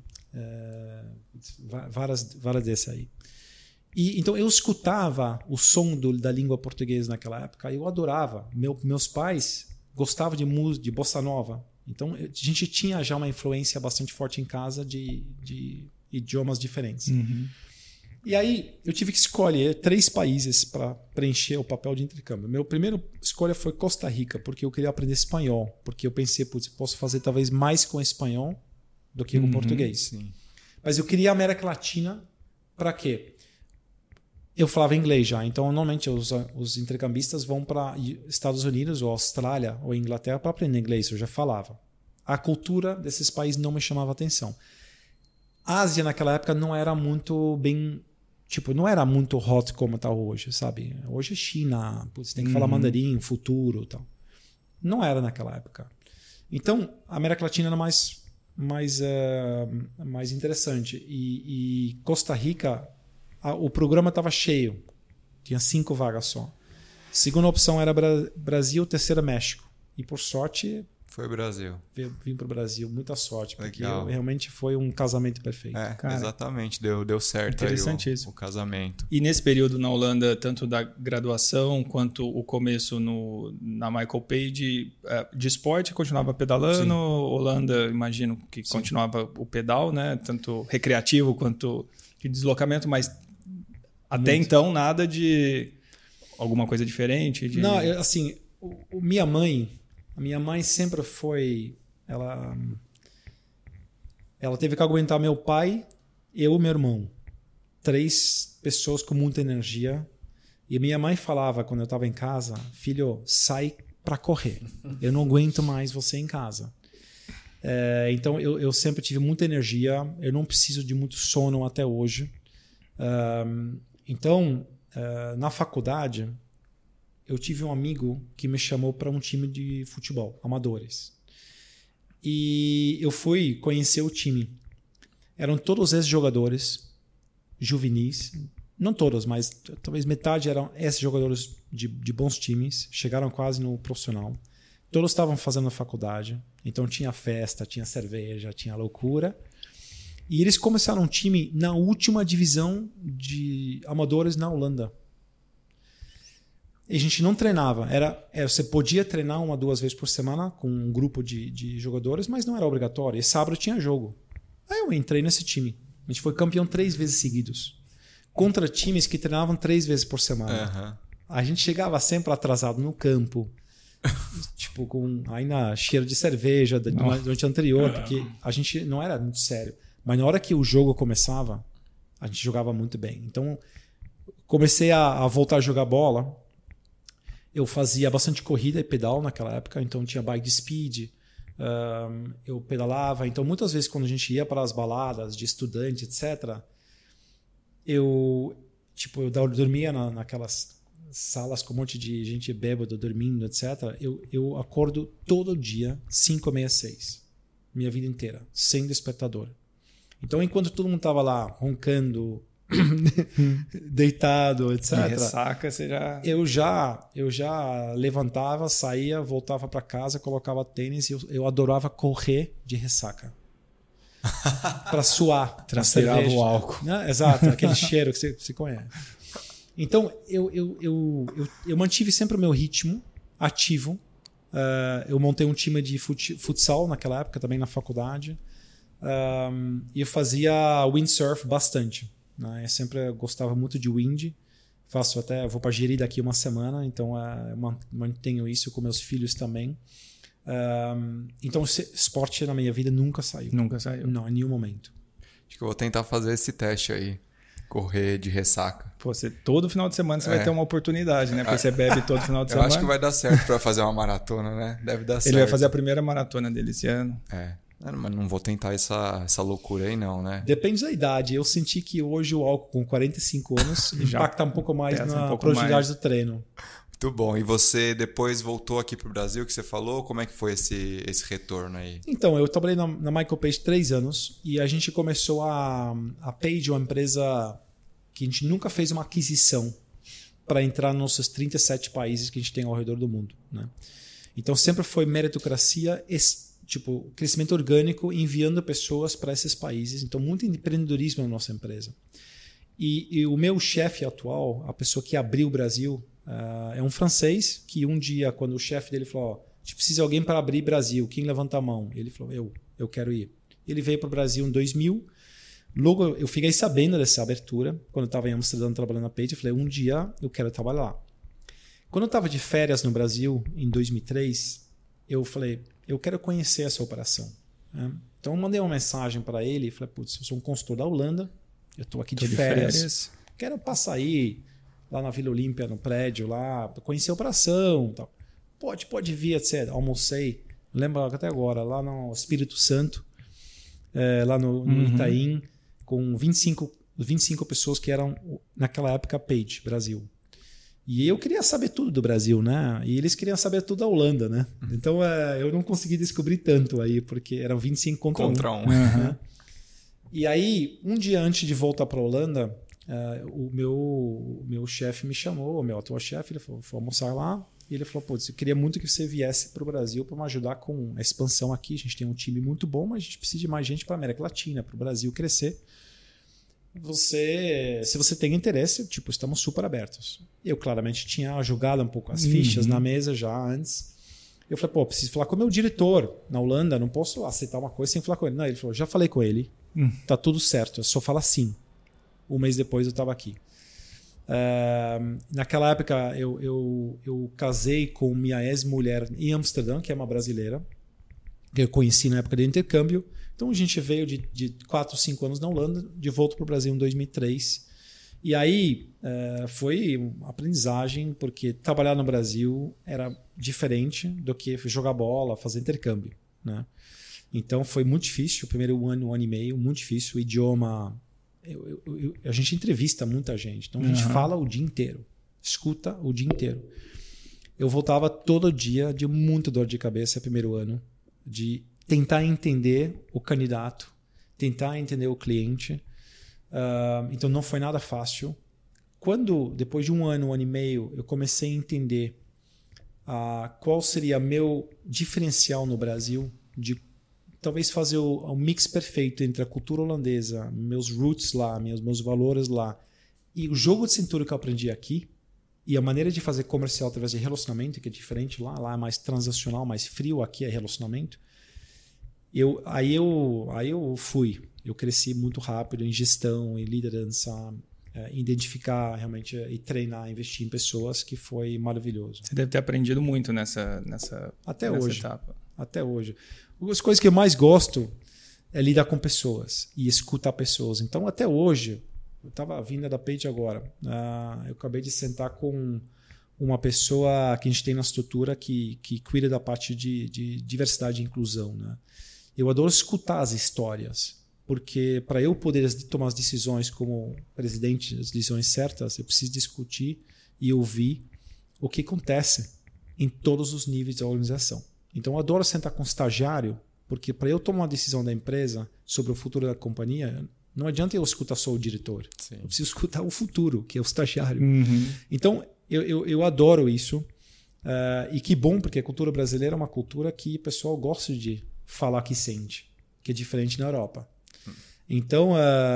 várias dessas aí. E, então eu escutava o som da língua portuguesa naquela época e eu adorava. Meus pais gostavam de bossa nova. Então a gente tinha já uma influência bastante forte em casa de idiomas diferentes. E aí eu tive que escolher 3 países para preencher o papel de intercâmbio. Meu primeiro escolha foi Costa Rica, porque eu queria aprender espanhol. Porque eu pensei, putz, posso fazer talvez mais com espanhol do que com português. Sim. Mas eu queria a América Latina para quê? Eu falava inglês já, então normalmente os intercambistas vão para Estados Unidos ou Austrália ou Inglaterra para aprender inglês, eu já falava. A cultura desses países não me chamava atenção. A Ásia naquela época não era muito bem... não era muito hot como está hoje, sabe? Hoje é China, você tem que falar mandarim, futuro e tal. Não era naquela época. Então, a América Latina era mais interessante. E Costa Rica, o programa estava cheio. Tinha 5 vagas só. Segunda opção era Brasil, terceira México. E por sorte, Foi Brasil. Vim para o Brasil, muita sorte, porque realmente foi um casamento perfeito. Cara, exatamente, deu certo aí o casamento. E nesse período na Holanda, tanto da graduação quanto o começo na Michael Page, de esporte, continuava pedalando, sim. Holanda, imagino que sim. Continuava o pedal, né? Tanto recreativo quanto de deslocamento, mas até então nada de alguma coisa diferente? Não, assim, minha mãe sempre foi... Ela teve que aguentar meu pai, eu e meu irmão. 3 pessoas com muita energia. E minha mãe falava, quando eu estava em casa, filho, sai para correr. Eu não aguento mais você em casa. Então, eu sempre tive muita energia. Eu não preciso de muito sono até hoje. Então, na faculdade, eu tive um amigo que me chamou para um time de futebol, amadores. E eu fui conhecer o time. Eram todos ex-jogadores juvenis. Não todos, mas talvez metade eram ex-jogadores de bons times. Chegaram quase no profissional. Todos estavam fazendo faculdade. Então tinha festa, tinha cerveja, tinha loucura. E eles começaram um time na última divisão de amadores na Holanda. E a gente não treinava. Você podia treinar 1 ou 2 vezes por semana com um grupo de jogadores, mas não era obrigatório. E sábado tinha jogo. Aí eu entrei nesse time. A gente foi campeão 3 vezes seguidos. Contra times que treinavam 3 vezes por semana. Uhum. A gente chegava sempre atrasado no campo. Tipo, com ainda cheiro de cerveja da noite anterior, porque a gente não era muito sério. Mas na hora que o jogo começava, a gente jogava muito bem. Então, comecei a voltar a jogar bola. Eu fazia bastante corrida e pedal naquela época, então tinha bike de speed, eu pedalava. Então, muitas vezes, quando a gente ia para as baladas de estudante, etc., eu dormia naquelas salas com um monte de gente bêbada, dormindo, etc. Eu acordo todo dia, 5h30, 6h. Minha vida inteira, sem despertador. Então, enquanto todo mundo estava lá roncando, deitado, etc. De ressaca, você já... Eu já levantava, saía, voltava para casa, colocava tênis e eu adorava correr de ressaca. Para suar. Transpirava o álcool. Exato, aquele cheiro que você conhece. Então, eu mantive sempre o meu ritmo ativo. Eu montei um time de futsal naquela época, também na faculdade. E eu fazia windsurf bastante. Eu sempre gostava muito de wind. Vou para Jeri daqui 1 semana, então eu mantenho isso com meus filhos também. Então, esporte na minha vida nunca saiu. Nunca saiu? Não, em nenhum momento. Acho que eu vou tentar fazer esse teste aí. Correr de ressaca. Pô, todo final de semana você vai ter uma oportunidade, né? Porque você bebe todo final de semana. Eu acho que vai dar certo para fazer uma maratona, né? Deve dar certo. Ele vai fazer a primeira maratona dele esse ano. Mas não vou tentar essa loucura aí não, né? Depende da idade. Eu senti que hoje o álcool com 45 anos impacta um pouco mais na produtividade do treino. Muito bom. E você depois voltou aqui para o Brasil, que você falou? Como é que foi esse retorno aí? Então, eu trabalhei na Michael Page 3 anos e a gente começou a Page, uma empresa que a gente nunca fez uma aquisição para entrar nos nossos 37 países que a gente tem ao redor do mundo, né? Então, sempre foi meritocracia, crescimento orgânico, enviando pessoas para esses países. Então, muito empreendedorismo na nossa empresa. E o meu chefe atual, a pessoa que abriu o Brasil, é um francês que um dia, quando o chefe dele falou, a gente precisa de alguém para abrir Brasil, quem levanta a mão? Ele falou, eu quero ir. Ele veio para o Brasil em 2000. Logo, eu fiquei sabendo dessa abertura, quando eu estava em Amsterdã trabalhando na Page, eu falei, um dia eu quero trabalhar lá. Quando eu estava de férias no Brasil, em 2003, eu falei, eu quero conhecer essa operação. Então eu mandei uma mensagem para ele e falei, putz, eu sou um consultor da Holanda, eu estou aqui de férias, quero passar aí lá na Vila Olímpia, no prédio, lá, conhecer a operação. Tal. Pode vir, etc. Almocei, lembro até agora, lá no Espírito Santo, lá no Itaim, com 25 pessoas que eram, naquela época, Page, Brasil. E eu queria saber tudo do Brasil, né? E eles queriam saber tudo da Holanda, né? Então eu não consegui descobrir tanto aí, porque eram 25 contra 1. Né? E aí, um dia antes de voltar para a Holanda, o meu chefe me chamou, o meu atual chefe, ele falou, vou almoçar lá. E ele falou, putz, eu queria muito que você viesse para o Brasil para me ajudar com a expansão aqui. A gente tem um time muito bom, mas a gente precisa de mais gente para a América Latina, para o Brasil crescer. Se você tem interesse, tipo, estamos super abertos. Eu claramente tinha jogado um pouco as fichas na mesa já antes. Eu falei, pô, preciso falar com o meu diretor na Holanda, não posso aceitar uma coisa sem falar com ele. Não, ele falou, já falei com ele, tá tudo certo, é só falar sim. Um mês depois eu estava aqui. Naquela época eu casei com minha ex-mulher em Amsterdã, que é uma brasileira, que eu conheci na época do intercâmbio. Então a gente veio de 4, 5 anos na Holanda, de volta para o Brasil em 2003. E aí foi uma aprendizagem, porque trabalhar no Brasil era diferente do que jogar bola, fazer intercâmbio, né? Então foi muito difícil, o primeiro ano e meio, muito difícil. O idioma, a gente entrevista muita gente, então a gente fala o dia inteiro, escuta o dia inteiro. Eu voltava todo dia de muita dor de cabeça, primeiro ano, de tentar entender o candidato, tentar entender o cliente. Então não foi nada fácil. Quando, depois de um ano e meio, eu comecei a entender qual seria meu diferencial no Brasil, de talvez fazer o mix perfeito entre a cultura holandesa, meus roots lá, meus valores lá, e o jogo de cintura que eu aprendi aqui, e a maneira de fazer comercial através de relacionamento, que é diferente lá. Lá é mais transacional, mais frio, aqui é relacionamento. Aí eu fui. Eu cresci muito rápido em gestão, em liderança, identificar realmente e treinar, investir em pessoas, que foi maravilhoso. Você deve ter aprendido muito nessa etapa. Até hoje. As coisas que eu mais gosto é lidar com pessoas e escutar pessoas. Então, até hoje, eu estava vindo da Page agora, eu acabei de sentar com uma pessoa que a gente tem na estrutura que cuida da parte de diversidade e inclusão, né? Eu adoro escutar as histórias, porque para eu poder tomar as decisões como presidente, as decisões certas, eu preciso discutir e ouvir o que acontece em todos os níveis da organização. Então, eu adoro sentar com o estagiário, porque para eu tomar uma decisão da empresa sobre o futuro da companhia, não adianta eu escutar só o diretor. Sim. Eu preciso escutar o futuro, que é o estagiário. Então, eu adoro isso. E que bom, porque a cultura brasileira é uma cultura que o pessoal gosta de falar que sente, que é diferente na Europa. Então,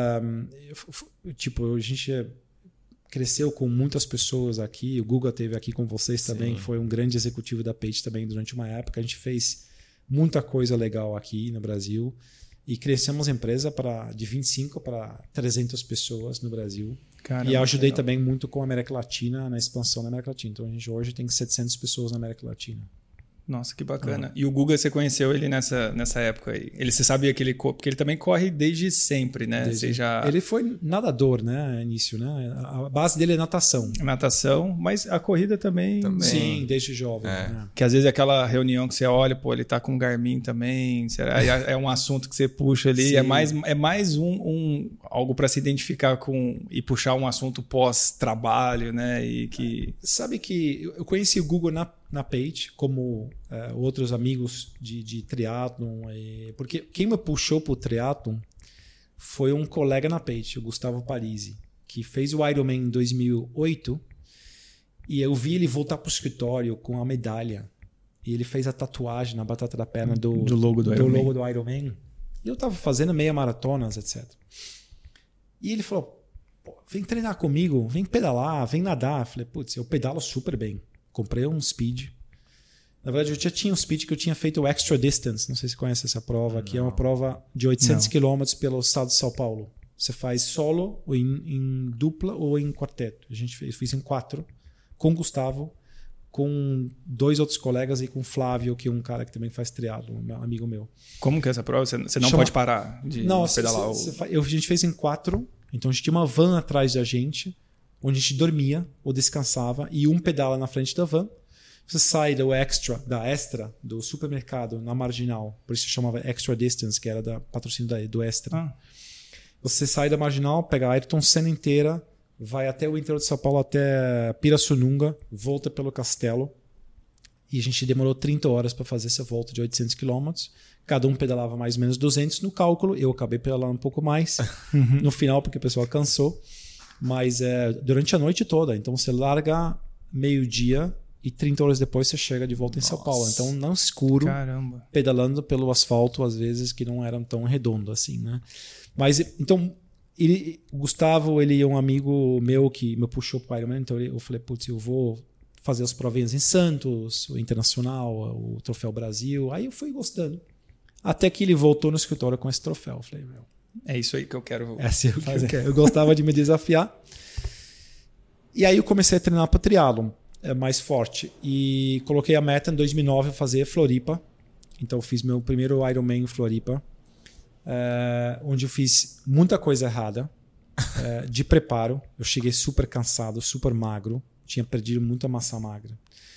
a gente cresceu com muitas pessoas aqui. O Guga esteve aqui com vocês também. Sim. Foi um grande executivo da Page também durante uma época. A gente fez muita coisa legal aqui no Brasil e crescemos a empresa de 25 para 300 pessoas no Brasil. Caramba, e ajudei também muito com a América Latina, na expansão da América Latina. Então, a gente hoje tem 700 pessoas na América Latina. Nossa, que bacana. E o Guga, você conheceu ele nessa época aí? Você sabia que porque ele também corre desde sempre, né? Ele foi nadador, né? Início, né? A base dele é natação. Natação, mas a corrida também. Sim, desde jovem. Né? Que às vezes é aquela reunião que você olha, pô, ele tá com Garmin também. É um assunto que você puxa ali. Sim. É mais algo para se identificar com e puxar um assunto pós-trabalho, né? Sabe que eu conheci o Guga na Page, como outros amigos de triatlon. Porque quem me puxou para o triatlon foi um colega na Page, o Gustavo Parisi, que fez o Ironman em 2008, e eu vi ele voltar para o escritório com a medalha. E ele fez a tatuagem na batata da perna do logo do Ironman. E eu estava fazendo meia maratonas, etc. E ele falou, vem treinar comigo, vem pedalar, vem nadar. Eu falei, putz, eu pedalo super bem. Comprei um speed. Na verdade, eu já tinha um speed que eu tinha feito o Extra Distance. Não sei se você conhece essa prova, que é uma prova de 800 km pelo estado de São Paulo. Você faz solo, ou em dupla ou em quarteto. Eu fiz em 4, com o Gustavo, com 2 outros colegas e com o Flávio, que é um cara que também faz triatlo, um amigo meu. Como que é essa prova? Você não pode parar de pedalar? A gente fez em 4, então a gente tinha uma van atrás da gente, onde a gente dormia ou descansava, e um pedala na frente da van. Você sai da Extra, do supermercado, na Marginal, por isso se chamava Extra Distance, que era da patrocínio do Extra. Você sai da Marginal, pega a Ayrton Senna inteira, vai até o interior de São Paulo, até Pirassununga, volta pelo Castelo, e a gente demorou 30 horas para fazer essa volta de 800 km. Cada um pedalava mais ou menos 200 no cálculo, eu acabei pedalando um pouco mais no final, porque o pessoal cansou. Mas durante a noite toda. Então você larga meio-dia, e 30 horas depois você chega de volta em São Paulo. Então, no escuro, Caramba. pedalando pelo asfalto, às vezes, que não eram tão redondo assim, né? Mas, então, o Gustavo, ele é um amigo meu que me puxou para o Ironman, então eu falei, putz, eu vou fazer as provinhas em Santos, o Internacional, o Troféu Brasil. Aí eu fui gostando. Até que ele voltou no escritório com esse troféu. Eu falei, meu... É isso aí que eu quero fazer. Eu gostava de me desafiar. E aí eu comecei a treinar para triatlon mais forte. E coloquei a meta em 2009 fazer Floripa. Então eu fiz meu primeiro Ironman em Floripa. Onde eu fiz muita coisa errada. De preparo. Eu cheguei super cansado, super magro. Tinha perdido muita massa magra.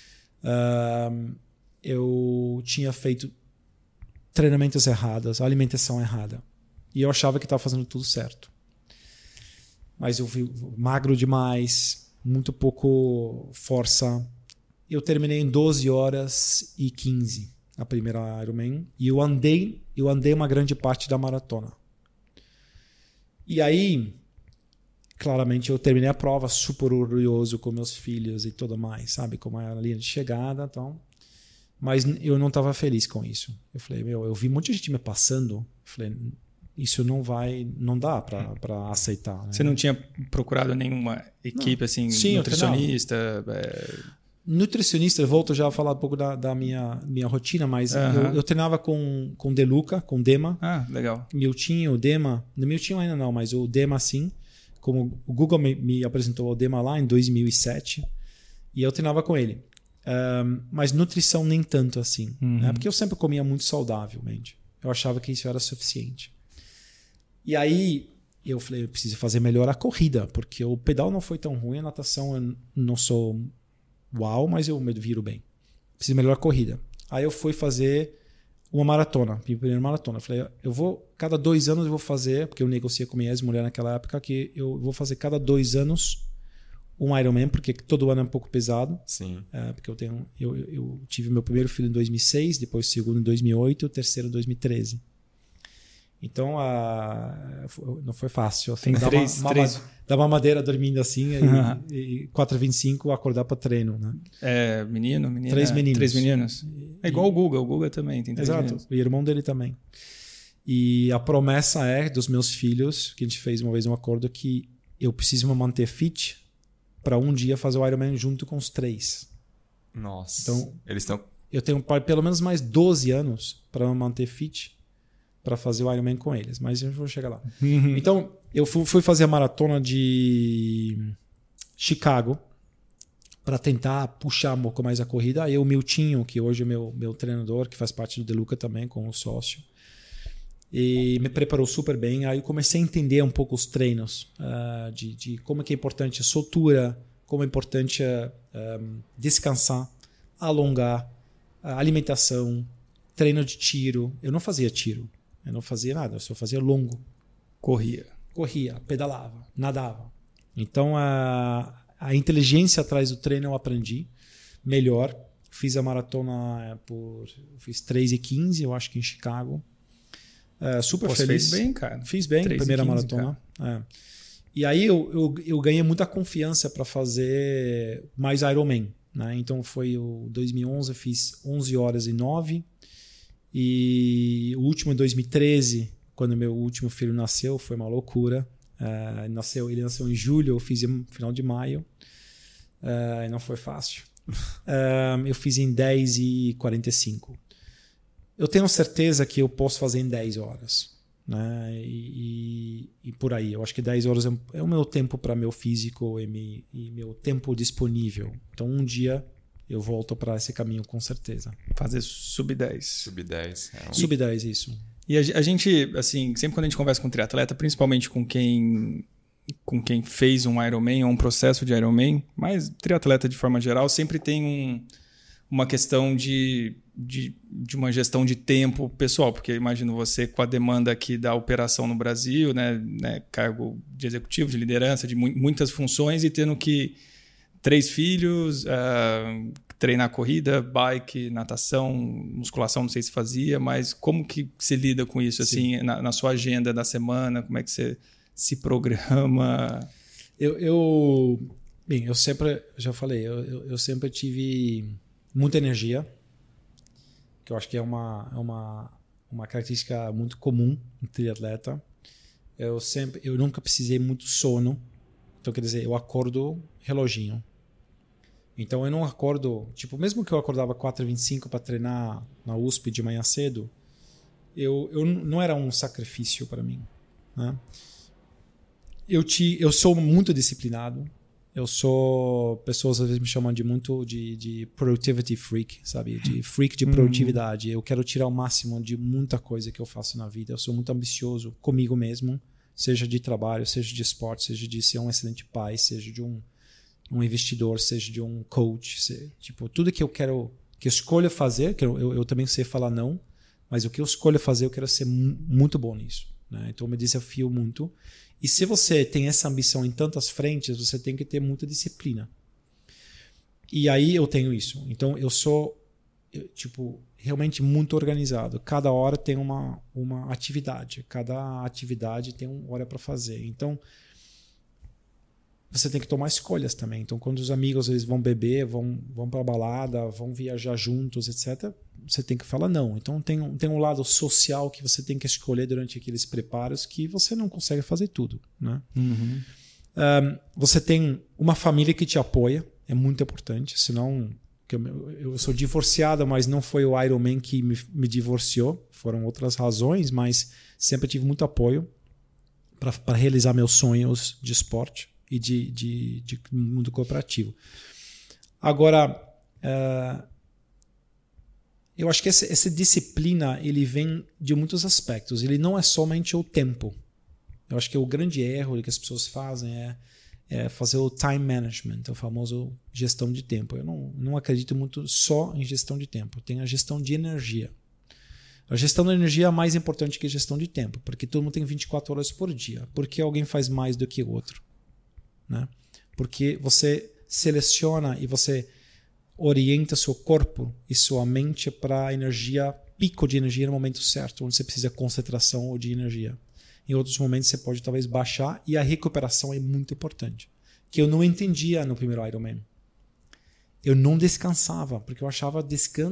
Eu tinha feito treinamentos errados, alimentação errada. E eu achava que estava fazendo tudo certo. Mas eu fui magro demais, muito pouco força. Eu terminei em 12 horas e 15 a primeira Ironman. E eu andei uma grande parte da maratona. E aí, claramente, eu terminei a prova super orgulhoso com meus filhos e tudo mais, sabe? Como era a linha de chegada, então... Mas eu não estava feliz com isso. Eu falei, eu vi muita gente me passando. Eu falei, isso não dá para aceitar. Né? Você não tinha procurado nenhuma equipe assim, Sim, nutricionista? Nutricionista, eu volto já a falar um pouco da minha rotina, mas eu treinava com De Luca, com Dema. Ah, legal. Miltinho, o Dema. No Miltinho ainda não, mas o Dema sim. Como o Google me apresentou o Dema lá em 2007. E eu treinava com ele. Mas nutrição nem tanto assim. Né? Porque eu sempre comia muito saudavelmente. Eu achava que isso era suficiente. E aí eu falei, eu preciso fazer melhor a corrida, porque o pedal não foi tão ruim, a natação eu não sou uau, mas eu me viro bem. Preciso melhor a corrida. Aí eu fui fazer uma maratona, minha primeira maratona. Eu falei, cada 2 anos eu vou fazer, porque eu negociei com minha ex-mulher naquela época, que eu vou fazer cada 2 anos um Ironman, porque todo ano é um pouco pesado. Sim. Porque eu tive meu primeiro filho em 2006, depois o segundo em 2008 e o terceiro em 2013. Então, não foi fácil. Assim, dar uma madeira dormindo assim e 4h25 acordar para treino. Né? Menina? 3 meninos. 3 meninos. É igual o Guga também tem 3 Exato, meninos. o irmão dele também. E a promessa dos meus filhos, que a gente fez uma vez um acordo, que eu preciso me manter fit para um dia fazer o Ironman junto com os 3. Nossa. Então, eles estão... Eu tenho pelo menos mais 12 anos para me manter fit para fazer o Ironman com eles, mas eu vou chegar lá. Então, eu fui fazer a maratona de Chicago para tentar puxar um pouco mais a corrida. Aí o Miltinho, que hoje é meu treinador, que faz parte do De Luca também, com o sócio, e me preparou super bem. Aí eu comecei a entender um pouco os treinos, de como é que é importante a soltura, como é importante descansar, alongar, a alimentação, treino de tiro. Eu não fazia tiro, eu não fazia nada, eu só fazia longo. Corria, pedalava, nadava. Então a inteligência atrás do treino eu aprendi melhor. Fiz a maratona fiz 3h15, eu acho que em Chicago. Super feliz. Fez bem, cara. Fiz bem, primeira 15, maratona. E aí eu ganhei muita confiança para fazer mais Ironman. Né? Então foi o 2011, eu fiz 11 horas e 9. E o último em 2013, quando meu último filho nasceu, foi uma loucura. Ele nasceu em julho, eu fiz no final de maio. E não foi fácil. Eu fiz em 10h45. Eu tenho certeza que eu posso fazer em 10 horas. Né? E por aí. Eu acho que 10 horas é o meu tempo para meu físico e meu tempo disponível. Então um dia eu volto para esse caminho com certeza. Fazer sub-10. Sub-10. Sub-10, isso. E a gente, assim, sempre quando a gente conversa com triatleta, principalmente com quem fez um Ironman ou um processo de Ironman, mas triatleta de forma geral, sempre tem uma questão de uma gestão de tempo pessoal, porque imagino você com a demanda aqui da operação no Brasil, né, cargo de executivo, de liderança, de muitas funções e tendo que 3 filhos, treinar corrida, bike, natação, musculação, não sei se fazia, mas como que se lida com isso assim na sua agenda da semana? Como é que você se programa? Bem, já falei, eu sempre tive muita energia, que eu acho que é uma característica muito comum em triatleta. Eu nunca precisei muito sono, então quer dizer, eu acordo reloginho. Então eu não acordo, tipo, mesmo que eu acordava 4h25 para treinar na USP de manhã cedo, eu não era um sacrifício para mim, né? Eu sou muito disciplinado. Pessoas às vezes me chamam de productivity freak, sabe? De freak de produtividade. Eu quero tirar o máximo de muita coisa que eu faço na vida. Eu sou muito ambicioso comigo mesmo, seja de trabalho, seja de esporte, seja de ser um excelente pai, seja de um investidor, seja de um coach. Tipo, tudo que eu escolho fazer, que eu também sei falar não, mas o que eu escolho fazer, eu quero ser muito bom nisso, né? Então eu me desafio muito. E se você tem essa ambição em tantas frentes, você tem que ter muita disciplina. E aí eu tenho isso. Então eu sou realmente muito organizado. Cada hora tem uma atividade. Cada atividade tem uma hora para fazer. Então você tem que tomar escolhas também. Então quando os amigos eles vão beber, vão para a balada, vão viajar juntos, etc., você tem que falar não. Então tem um lado social que você tem que escolher durante aqueles preparos que você não consegue fazer tudo, né? Uhum. Você tem uma família que te apoia, é muito importante. Senão, eu sou divorciado, mas não foi o Ironman que me divorciou. Foram outras razões, mas sempre tive muito apoio para realizar meus sonhos de esporte e de mundo corporativo. Agora, eu acho que essa disciplina ele vem de muitos aspectos. Ele não é somente o tempo. Eu acho que o grande erro que as pessoas fazem é fazer o time management, o famoso gestão de tempo. Eu não acredito muito só em gestão de tempo. Tem a gestão de energia. A gestão da energia é mais importante que a gestão de tempo, porque todo mundo tem 24 horas por dia. Por que alguém faz mais do que o outro? Né? Porque você seleciona e você orienta seu corpo e sua mente para a energia, pico de energia no momento certo, onde você precisa de concentração ou de energia. Em outros momentos você pode talvez baixar e a recuperação é muito importante. Que eu não entendia no primeiro Ironman. Eu não descansava, porque eu achava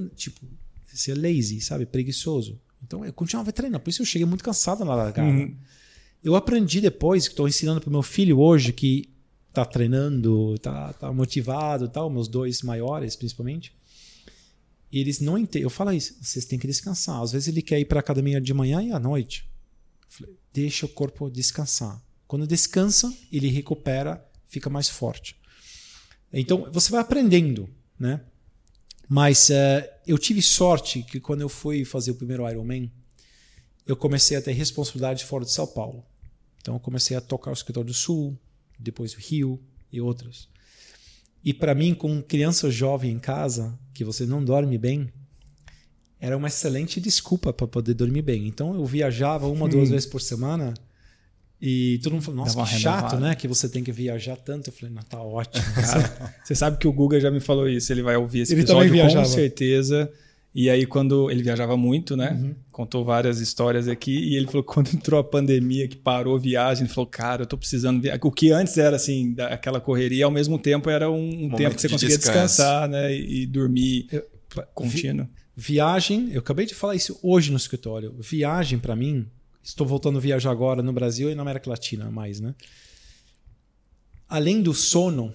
ser lazy, sabe? Preguiçoso. Então eu continuava treinando, por isso eu cheguei muito cansado na largada. Eu aprendi depois, que estou ensinando para o meu filho hoje, que está treinando, tá motivado, tal, meus dois maiores principalmente. E eles não entendem. Eu falo isso, vocês têm que descansar. Às vezes ele quer ir para a academia de manhã e à noite. Eu falei, deixa o corpo descansar. Quando descansa, ele recupera, fica mais forte. Então você vai aprendendo, né? Mas eu tive sorte que quando eu fui fazer o primeiro Ironman, eu comecei a ter responsabilidade fora de São Paulo. Então eu comecei a tocar o escritório do Sul, depois o Rio e outros. E para mim, com criança jovem em casa, que você não dorme bem, era uma excelente desculpa para poder dormir bem. Então eu viajava 1 ou 2 vezes por semana e todo mundo falou, nossa, que chato, né? Que você tem que viajar tanto. Eu falei, não, tá ótimo. Cara, você sabe que o Guga já me falou isso, ele vai ouvir esse episódio com certeza. E aí quando ele viajava muito, né? Uhum. Contou várias histórias aqui e ele falou que quando entrou a pandemia, que parou a viagem, ele falou, cara, eu tô precisando viajar. O que antes era assim, aquela correria, ao mesmo tempo era um tempo que você conseguia descansar, né? E dormir contínuo. Viagem, eu acabei de falar isso hoje no escritório. Viagem para mim, estou voltando a viajar agora no Brasil e na América Latina mais, né? Além do sono,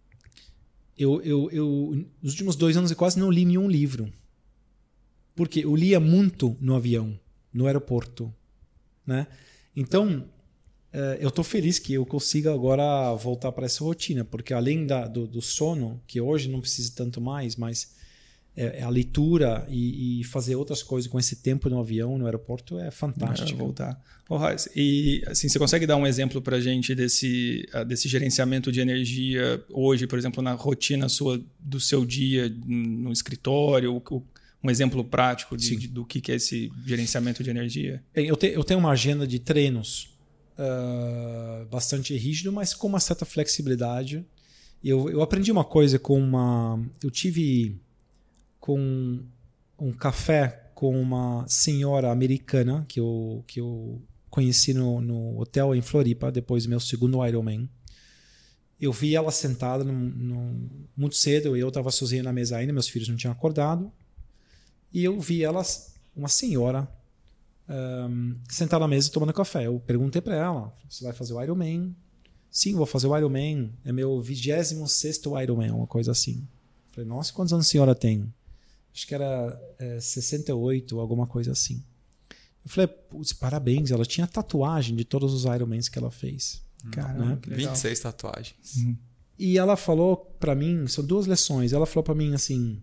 nos últimos 2 anos eu quase não li nenhum livro. Porque eu lia muito no avião, no aeroporto, né? Então, eu estou feliz que eu consiga agora voltar para essa rotina, porque além do sono, que hoje não precisa tanto mais, mas a leitura e fazer outras coisas com esse tempo no avião, no aeroporto, é fantástico. Voltar. E assim, você consegue dar um exemplo para a gente desse gerenciamento de energia hoje, por exemplo, na rotina sua do seu dia no escritório? Um exemplo prático do que é esse gerenciamento de energia? Bem, eu tenho uma agenda de treinos bastante rígido, mas com uma certa flexibilidade. Eu aprendi uma coisa eu tive com um café com uma senhora americana que eu conheci no hotel em Floripa, depois do meu segundo Ironman. Eu vi ela sentada muito cedo, eu estava sozinho na mesa ainda, meus filhos não tinham acordado. E eu vi ela, uma senhora, sentada na mesa tomando café. Eu perguntei para ela, você vai fazer o Ironman? Sim, vou fazer o Ironman. É meu 26º Ironman, uma coisa assim. Eu falei, nossa, quantos anos a senhora tem? Acho que era 68, alguma coisa assim. Eu falei, putz, parabéns, ela tinha tatuagem de todos os Ironmans que ela fez. Caramba, né? que legal. 26 tatuagens. E ela falou para mim, são 2 lições. Ela falou para mim assim,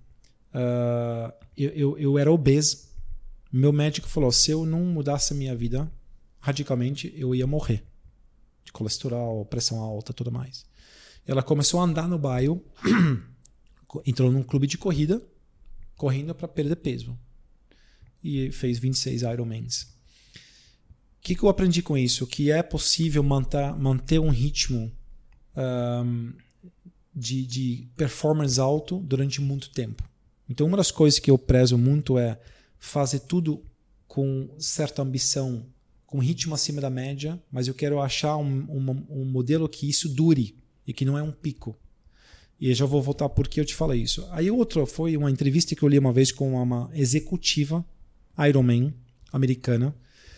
eu era obeso. Meu médico falou, se eu não mudasse a minha vida radicalmente, eu ia morrer. De colesterol, pressão alta, tudo mais. Ela começou a andar no bairro, entrou num clube de corrida, correndo para perder peso. E fez 26 Ironmans. O que eu aprendi com isso? Que é possível manter um ritmo de performance alto durante muito tempo. Então, uma das coisas que eu prezo muito é fazer tudo com certa ambição, com ritmo acima da média, mas eu quero achar um modelo que isso dure e que não é um pico. E eu já vou voltar porque eu te falei isso. Aí outra foi uma entrevista que eu li uma vez com uma executiva Ironman americana.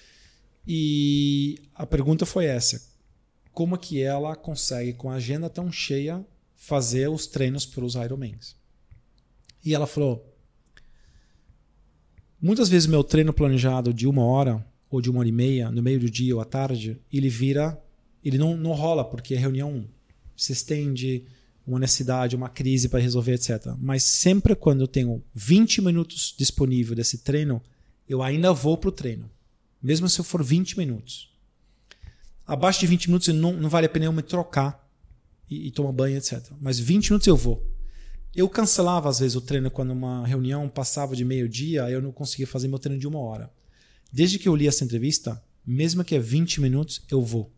E a pergunta foi essa. Como é que ela consegue, com a agenda tão cheia, fazer os treinos para os Ironmans? E ela falou, muitas vezes meu treino planejado de 1 hora ou de 1h30, no meio do dia ou à tarde, ele não rola, porque a reunião se estende, uma necessidade, uma crise para resolver, etc. Mas sempre quando eu tenho 20 minutos disponível desse treino, eu ainda vou para o treino. Mesmo se eu for 20 minutos. Abaixo de 20 minutos não vale a pena eu me trocar e tomar banho, etc. Mas 20 minutos eu vou. Eu cancelava às vezes o treino quando uma reunião passava de meio-dia, eu não conseguia fazer meu treino de 1 hora. Desde que eu li essa entrevista, mesmo que é 20 minutos, eu vou.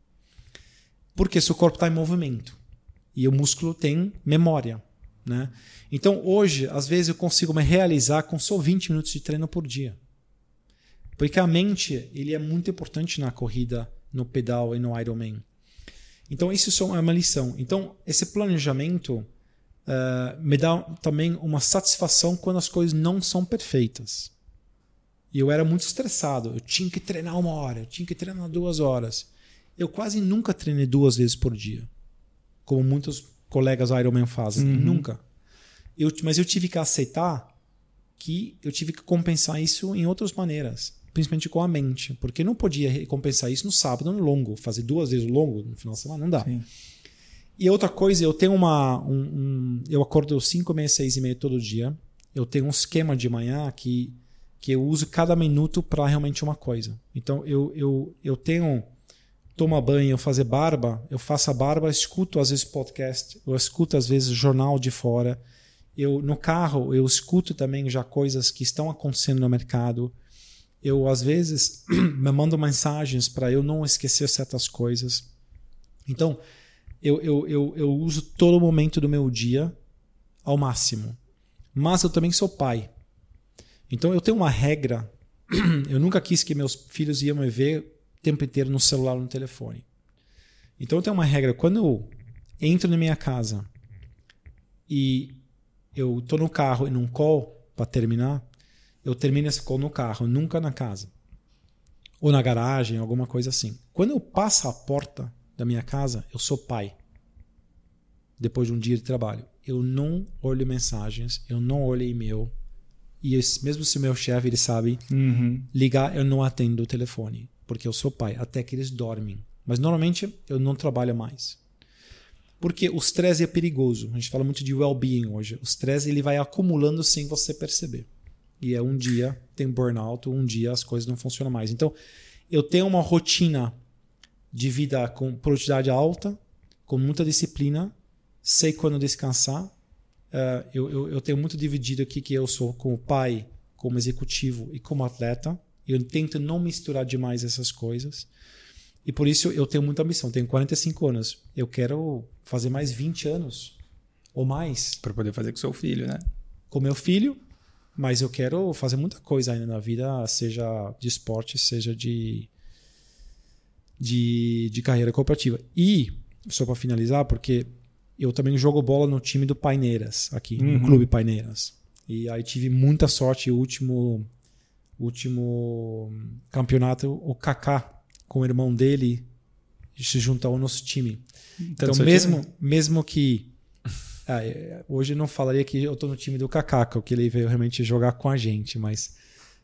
Porque seu corpo está em movimento. E o músculo tem memória. Né? Então hoje, às vezes eu consigo me realizar com só 20 minutos de treino por dia. Porque a mente ele é muito importante na corrida, no pedal e no Ironman. Então isso é uma lição. Então esse planejamento me dá também uma satisfação quando as coisas não são perfeitas. E eu era muito estressado. Eu tinha que treinar 1 hora, eu tinha que treinar 2 horas. Eu quase nunca treinei 2 vezes por dia. Como muitos colegas Ironman fazem. Nunca. Mas eu tive que aceitar que eu tive que compensar isso em outras maneiras. Principalmente com a mente. Porque eu não podia compensar isso no sábado, no longo. Fazer 2 vezes o longo no final de semana não dá. Sim. E outra coisa, eu tenho eu acordo 5h30, 6h30 todo dia. Eu tenho um esquema de manhã que eu uso cada minuto para realmente uma coisa. Então eu tenho tomar banho, fazer barba, eu faço a barba, escuto às vezes podcast, eu escuto às vezes jornal de fora. No carro eu escuto também já coisas que estão acontecendo no mercado. Eu às vezes me mando mensagens para eu não esquecer certas coisas. Então eu uso todo momento do meu dia ao máximo. Mas eu também sou pai. Então eu tenho uma regra. Eu nunca quis que meus filhos iam me ver o tempo inteiro no celular ou no telefone. Então eu tenho uma regra. Quando eu entro na minha casa e eu estou no carro e num call para terminar, eu termino esse call no carro, nunca na casa. Ou na garagem, alguma coisa assim. Quando eu passo a porta da minha casa, eu sou pai. Depois de um dia de trabalho. Eu não olho mensagens, eu não olho e-mail. E mesmo se meu chefe, ele sabe, ligar, eu não atendo o telefone. Porque eu sou pai, até que eles dormem. Mas normalmente eu não trabalho mais. Porque o estresse é perigoso. A gente fala muito de well-being hoje. O estresse ele vai acumulando sem você perceber. E um dia tem burnout, um dia as coisas não funcionam mais. Então, eu tenho uma rotina de vida com produtividade alta, com muita disciplina, sei quando descansar. Eu tenho muito dividido aqui que eu sou como pai, como executivo e como atleta. Eu tento não misturar demais essas coisas. E por isso eu tenho muita ambição. Tenho 45 anos. Eu quero fazer mais 20 anos ou mais. Para poder fazer com seu filho, né? Com meu filho. Mas eu quero fazer muita coisa ainda na vida, seja de esporte, seja de carreira cooperativa. E só para finalizar, porque eu também jogo bola no time do Paineiras, aqui, no Clube Paineiras. E aí tive muita sorte, o último campeonato, o Kaká, com o irmão dele, se juntou ao nosso time. Então mesmo que... hoje eu não falaria que eu estou no time do Kaká, que ele veio realmente jogar com a gente, mas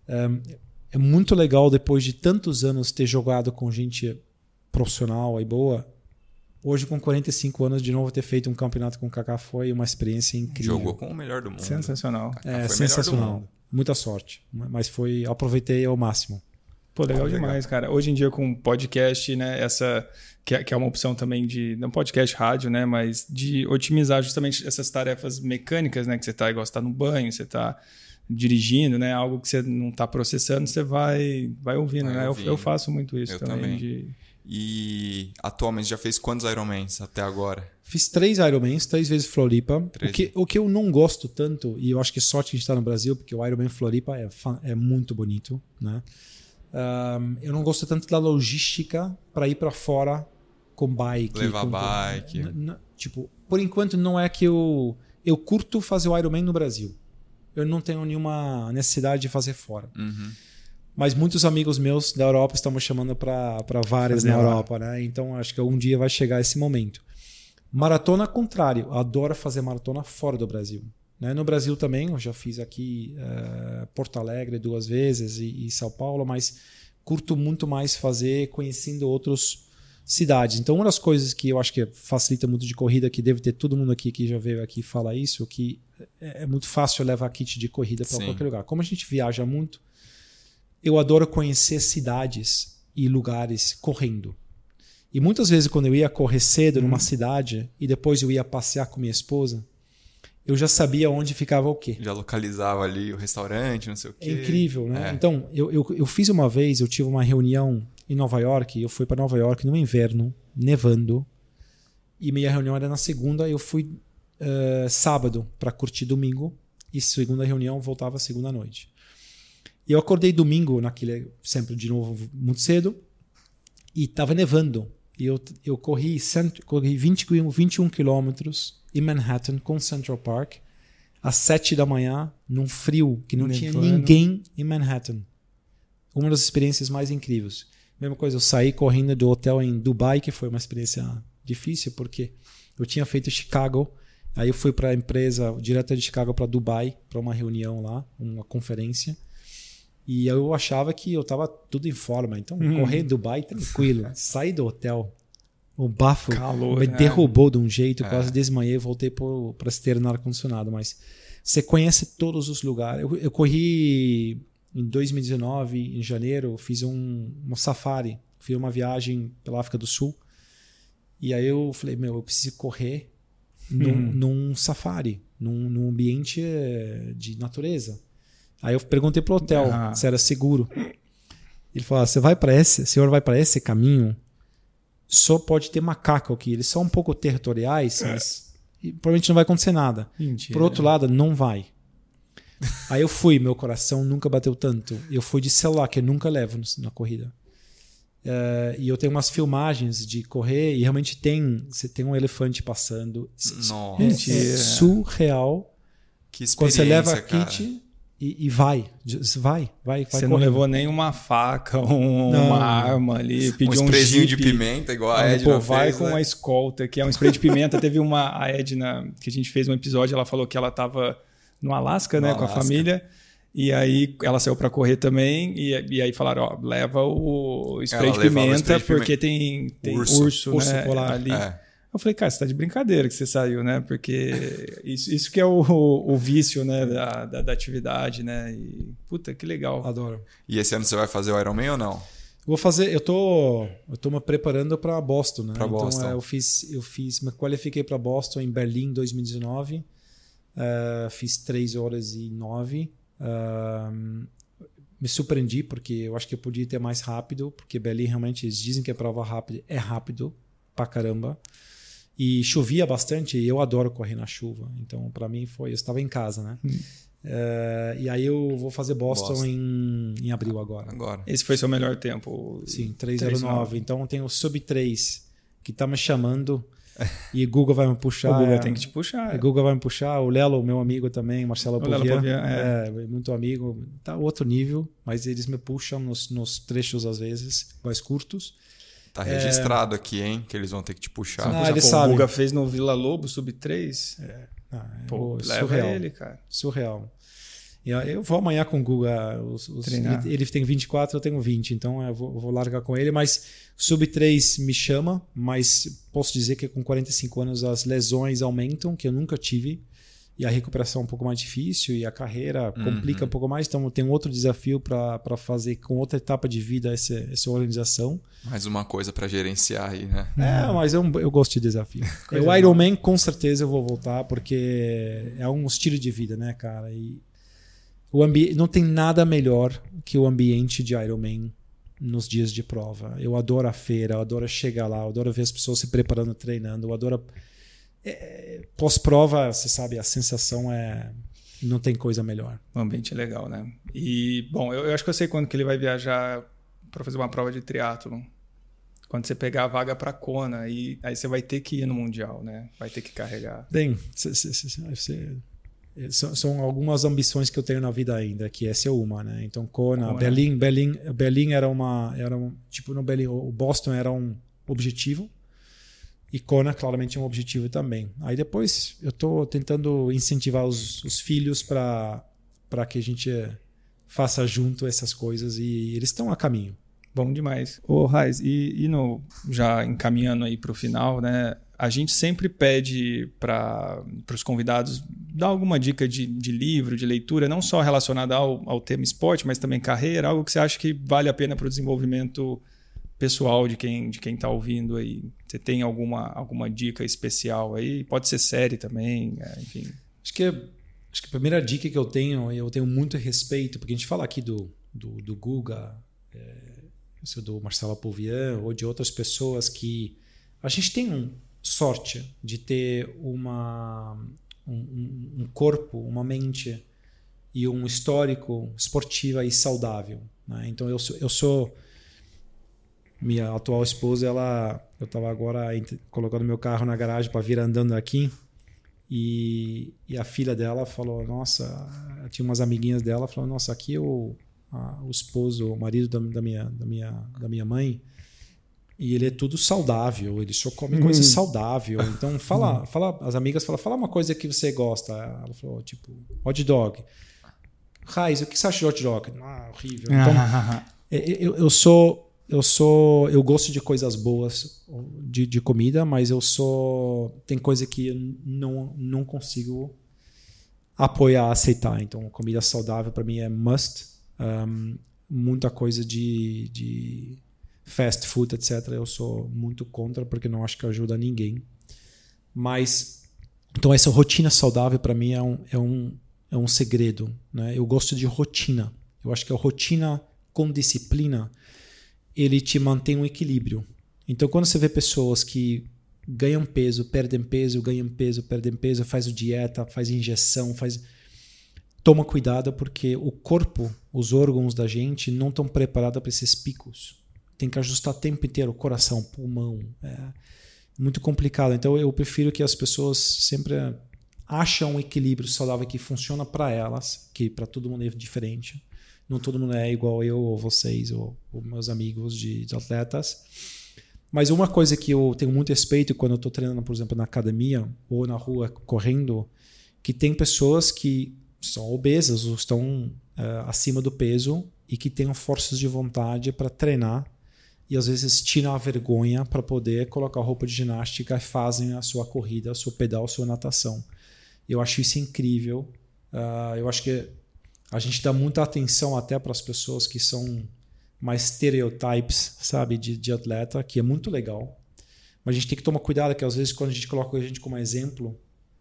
é muito legal, depois de tantos anos, ter jogado com gente profissional e boa. Hoje, com 45 anos, de novo ter feito um campeonato com o Kaká foi uma experiência incrível. Jogou com o melhor do mundo. Sensacional. Foi sensacional. Muita sorte. Mas aproveitei ao máximo. Pô, legal demais, cara. Hoje em dia, com podcast, né, que é uma opção também de, não podcast, rádio, né, mas de otimizar justamente essas tarefas mecânicas, né, que você tá, igual você tá no banho, você tá dirigindo, né, algo que você não tá processando, você vai ouvindo, né? Eu faço muito isso também. E atualmente já fez quantos Ironmans até agora? Fiz 3 Ironmans, 3 vezes Floripa. O que eu não gosto tanto, e eu acho que sorte que a gente está no Brasil, porque o Ironman Floripa é muito bonito, né? Eu não gosto tanto da logística para ir para fora com bike. Levar bike. Tipo, por enquanto não é que eu curto fazer o Ironman no Brasil. Eu não tenho nenhuma necessidade de fazer fora. Mas muitos amigos meus da Europa estão me chamando para várias na Europa, né? Então acho que algum dia vai chegar esse momento. Maratona, contrário. Eu adoro fazer maratona fora do Brasil. Né? No Brasil também, eu já fiz aqui Porto Alegre 2 vezes e São Paulo, mas curto muito mais fazer conhecendo outras cidades. Então uma das coisas que eu acho que facilita muito de corrida, que deve ter todo mundo aqui que já veio aqui falar isso, que é muito fácil levar kit de corrida para qualquer lugar. Como a gente viaja muito, eu adoro conhecer cidades e lugares correndo. E muitas vezes quando eu ia correr cedo numa cidade e depois eu ia passear com minha esposa, eu já sabia onde ficava o quê. Já localizava ali o restaurante, não sei o quê. É incrível, né? Então, eu fiz uma vez, eu tive uma reunião em Nova York, eu fui para Nova York no inverno, nevando, e minha reunião era na segunda, eu fui sábado para curtir domingo, e segunda reunião voltava segunda noite. E eu acordei domingo, sempre de novo muito cedo, e estava nevando. E eu corri 21 quilômetros em Manhattan com Central Park às 7 da manhã, num frio que não tinha ninguém em Manhattan. Uma das experiências mais incríveis. Mesma coisa, eu saí correndo do hotel em Dubai, que foi uma experiência difícil, porque eu tinha feito Chicago, aí eu fui para a empresa, direto de Chicago para Dubai, para uma reunião lá, uma conferência. E eu achava que eu estava tudo em forma. Então, correr em Dubai, tranquilo. Saí do hotel, o bafo me derrubou de um jeito, quase desmanhei, voltei para esteira no ar-condicionado. Mas você conhece todos os lugares. Eu corri em 2019, em janeiro, fiz um safari. Fiz uma viagem pela África do Sul. E aí eu falei, eu preciso correr num safari, num ambiente de natureza. Aí eu perguntei pro hotel se era seguro. Ele falou, senhor vai para esse caminho, só pode ter macaco aqui. Eles são um pouco territoriais, mas provavelmente não vai acontecer nada. Mentira. Por outro lado, não vai. Aí eu fui, meu coração nunca bateu tanto. Eu fui de celular, que eu nunca levo na corrida. E eu tenho umas filmagens de correr e realmente você tem um elefante passando. Nossa. É surreal. Que experiência, quando você leva cara. Kit e vai. Você não levou nem uma faca, uma arma ali, pediu um sprayzinho Jeep. de pimenta, igual a Edna vai fez, com né? uma escolta, que é um spray de pimenta. Teve a Edna, que a gente fez um episódio, ela falou que ela estava no Alasca, né, com a família. E aí ela saiu para correr também, e aí falaram, leva o spray de pimenta, porque tem urso, né, polar ali. Eu falei, cara, você tá de brincadeira que você saiu, né? Porque isso que é o vício, né, da atividade, né? E, puta, que legal. Adoro. E esse ano você vai fazer o Ironman ou não? Vou fazer, eu tô me preparando para Boston, né? Pra Boston. Então me qualifiquei para Boston em Berlim em 2019. Fiz 3 horas e 9. Me surpreendi porque eu acho que eu podia ter mais rápido, porque Berlim realmente eles dizem que a prova rápida é rápido pra caramba. E chovia bastante e eu adoro correr na chuva. Então, para mim, eu estava em casa, né? E aí eu vou fazer Boston. Em abril agora. Esse foi seu melhor tempo? Sim, 3:09. Então, tem o Sub 3 que está me chamando. E Guga vai me puxar. O Guga tem que te puxar. O Guga vai me puxar. O Lelo, meu amigo também, Marcelo Pouvier. Muito amigo. Tá outro nível, mas eles me puxam nos trechos, às vezes, mais curtos. Tá registrado aqui, hein? Que eles vão ter que te puxar. O Guga fez no Vila Lobo, Sub-3. Leva surreal. ele, cara. Surreal. Eu vou amanhã com o Guga. Ele tem 24, eu tenho 20, então eu vou largar com ele. Mas Sub-3 me chama, mas posso dizer que com 45 anos as lesões aumentam, que eu nunca tive. E a recuperação é um pouco mais difícil e a carreira complica um pouco mais. Então tem um outro desafio para fazer com outra etapa de vida essa organização. Mais uma coisa para gerenciar aí, né? Mas eu gosto de desafio. O Ironman, com certeza eu vou voltar, porque é um estilo de vida, né, cara? E não tem nada melhor que o ambiente de Ironman nos dias de prova. Eu adoro a feira, eu adoro chegar lá, eu adoro ver as pessoas se preparando, treinando, eu adoro... Pós-prova, você sabe, a sensação não tem coisa melhor. O ambiente é legal, né? E, bom, eu acho que eu sei quando que ele vai viajar para fazer uma prova de triatlon. Quando você pegar a vaga para Kona, aí você vai ter que ir no Mundial, né? Vai ter que carregar. Bem, são algumas ambições que eu tenho na vida ainda, que essa é uma, né? Então, Kona. Berlim era tipo, no Berlim, o Boston era um objetivo. E Kona, claramente, é um objetivo também. Aí depois eu estou tentando incentivar os filhos para que a gente faça junto essas coisas e eles estão a caminho. Bom demais. Ô, Raiz, já encaminhando aí para o final, né? A gente sempre pede para os convidados dar alguma dica de livro, de leitura, não só relacionada ao tema esporte, mas também carreira, algo que você acha que vale a pena para o desenvolvimento pessoal de quem está ouvindo aí. Você tem alguma dica especial aí? Pode ser série também, enfim. Acho que a primeira dica que eu tenho muito respeito, porque a gente fala aqui do Guga, do Marcelo Pouvier ou de outras pessoas que a gente tem sorte de ter um corpo, uma mente e um histórico esportivo e saudável, né? Então eu sou minha atual esposa, eu estava agora colocando meu carro na garagem para vir andando aqui e a filha dela falou, nossa, tinha umas amiguinhas dela, falou, nossa, aqui o esposo, o marido da minha mãe, e ele é tudo saudável, ele só come coisa saudável. Então as amigas falam, fala uma coisa que você gosta. Ela falou, tipo, hot dog. Raiz, o que você acha de hot dog? Horrível. Então, eu gosto de coisas boas de comida, mas tem coisa que eu não consigo apoiar, aceitar. Então, comida saudável para mim é must. Muita coisa de fast food, etc. Eu sou muito contra, porque não acho que ajuda ninguém. Mas, então essa rotina saudável para mim é um segredo, né? Eu gosto de rotina. Eu acho que a rotina com disciplina ele te mantém um equilíbrio. Então, quando você vê pessoas que ganham peso, perdem peso, ganham peso, perdem peso, faz dieta, faz injeção, toma cuidado, porque o corpo, os órgãos da gente não estão preparados para esses picos. Tem que ajustar o tempo inteiro, coração, pulmão. É muito complicado. Então, eu prefiro que as pessoas sempre acham um equilíbrio saudável que funciona para elas, que para todo mundo é diferente. Não todo mundo é igual eu ou vocês ou meus amigos de atletas. Mas uma coisa que eu tenho muito respeito quando eu estou treinando, por exemplo, na academia ou na rua correndo, que tem pessoas que são obesas ou estão acima do peso e que têm forças de vontade para treinar e às vezes tiram a vergonha para poder colocar roupa de ginástica e fazem a sua corrida, o seu pedal, a sua natação. Eu acho isso incrível. Eu acho que a gente dá muita atenção até para as pessoas que são mais stereotypes, sabe, de atleta, que é muito legal. Mas a gente tem que tomar cuidado, que às vezes quando a gente coloca a gente como exemplo,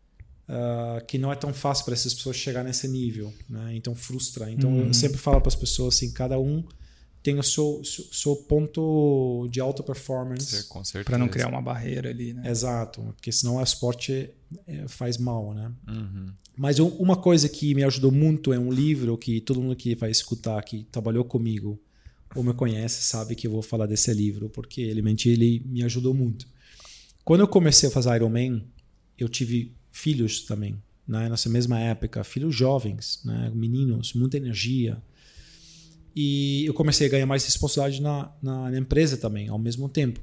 que não é tão fácil para essas pessoas chegar nesse nível, né? Então frustra. Então eu sempre falo para as pessoas assim, cada um tem o seu ponto de alta performance. Com certeza. Para não criar uma barreira ali, né? Exato, porque senão o esporte faz mal, né? Uhum. Mas uma coisa que me ajudou muito é um livro que todo mundo que vai escutar, que trabalhou comigo ou me conhece, sabe que eu vou falar desse livro, porque ele me ajudou muito. Quando eu comecei a fazer Ironman, eu tive filhos também, né? Nessa mesma época, filhos jovens, né? Meninos, muita energia. E eu comecei a ganhar mais responsabilidade na empresa também, ao mesmo tempo.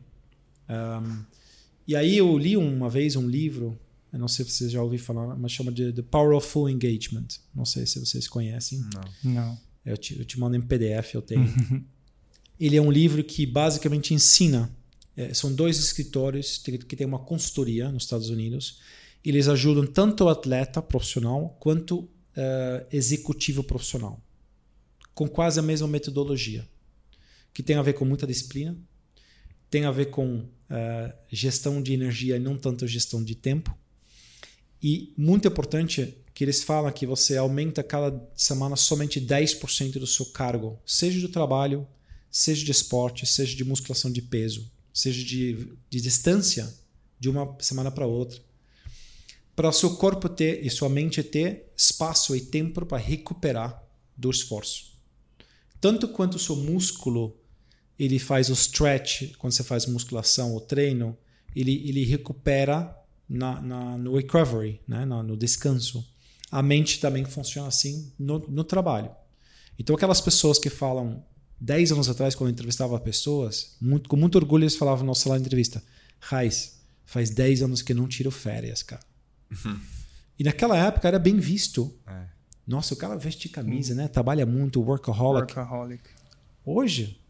E aí eu li uma vez um livro, eu não sei se vocês já ouviram falar, mas chama de The Power of Full Engagement. Não sei se vocês conhecem. Não. Eu te mando em PDF, eu tenho. Ele é um livro que basicamente ensina. São 2 escritores que têm uma consultoria nos Estados Unidos. Eles ajudam tanto o atleta profissional quanto executivo profissional, com quase a mesma metodologia, que tem a ver com muita disciplina, tem a ver com gestão de energia e não tanto gestão de tempo. E muito importante que eles falam que você aumenta cada semana somente 10% do seu cargo, seja do trabalho, seja de esporte, seja de musculação de peso, seja de distância de uma semana para outra, para o seu corpo ter e sua mente ter espaço e tempo para recuperar do esforço. Tanto quanto o seu músculo ele faz o stretch, quando você faz musculação ou treino, ele recupera no recovery, né? No descanso. A mente também funciona assim no trabalho. Então aquelas pessoas que falam 10 anos atrás, quando eu entrevistava pessoas, com muito orgulho eles falavam na nossa entrevista: Raiz, faz 10 anos que eu não tiro férias, cara. E naquela época era bem visto. Nossa, o cara veste camisa, né? Trabalha muito, workaholic. Hoje,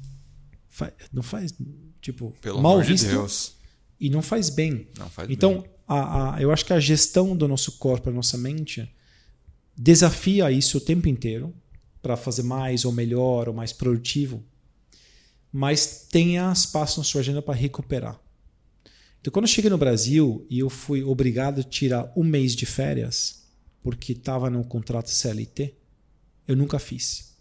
não faz, tipo, Pelo mal amor de visto Deus. E não faz bem. Não faz então, bem. Eu acho que a gestão do nosso corpo, da nossa mente, desafia isso o tempo inteiro para fazer mais ou melhor ou mais produtivo, mas tenha espaço na sua agenda para recuperar. Então, quando eu cheguei no Brasil e eu fui obrigado a tirar um mês de férias porque estava no contrato CLT, eu nunca fiz.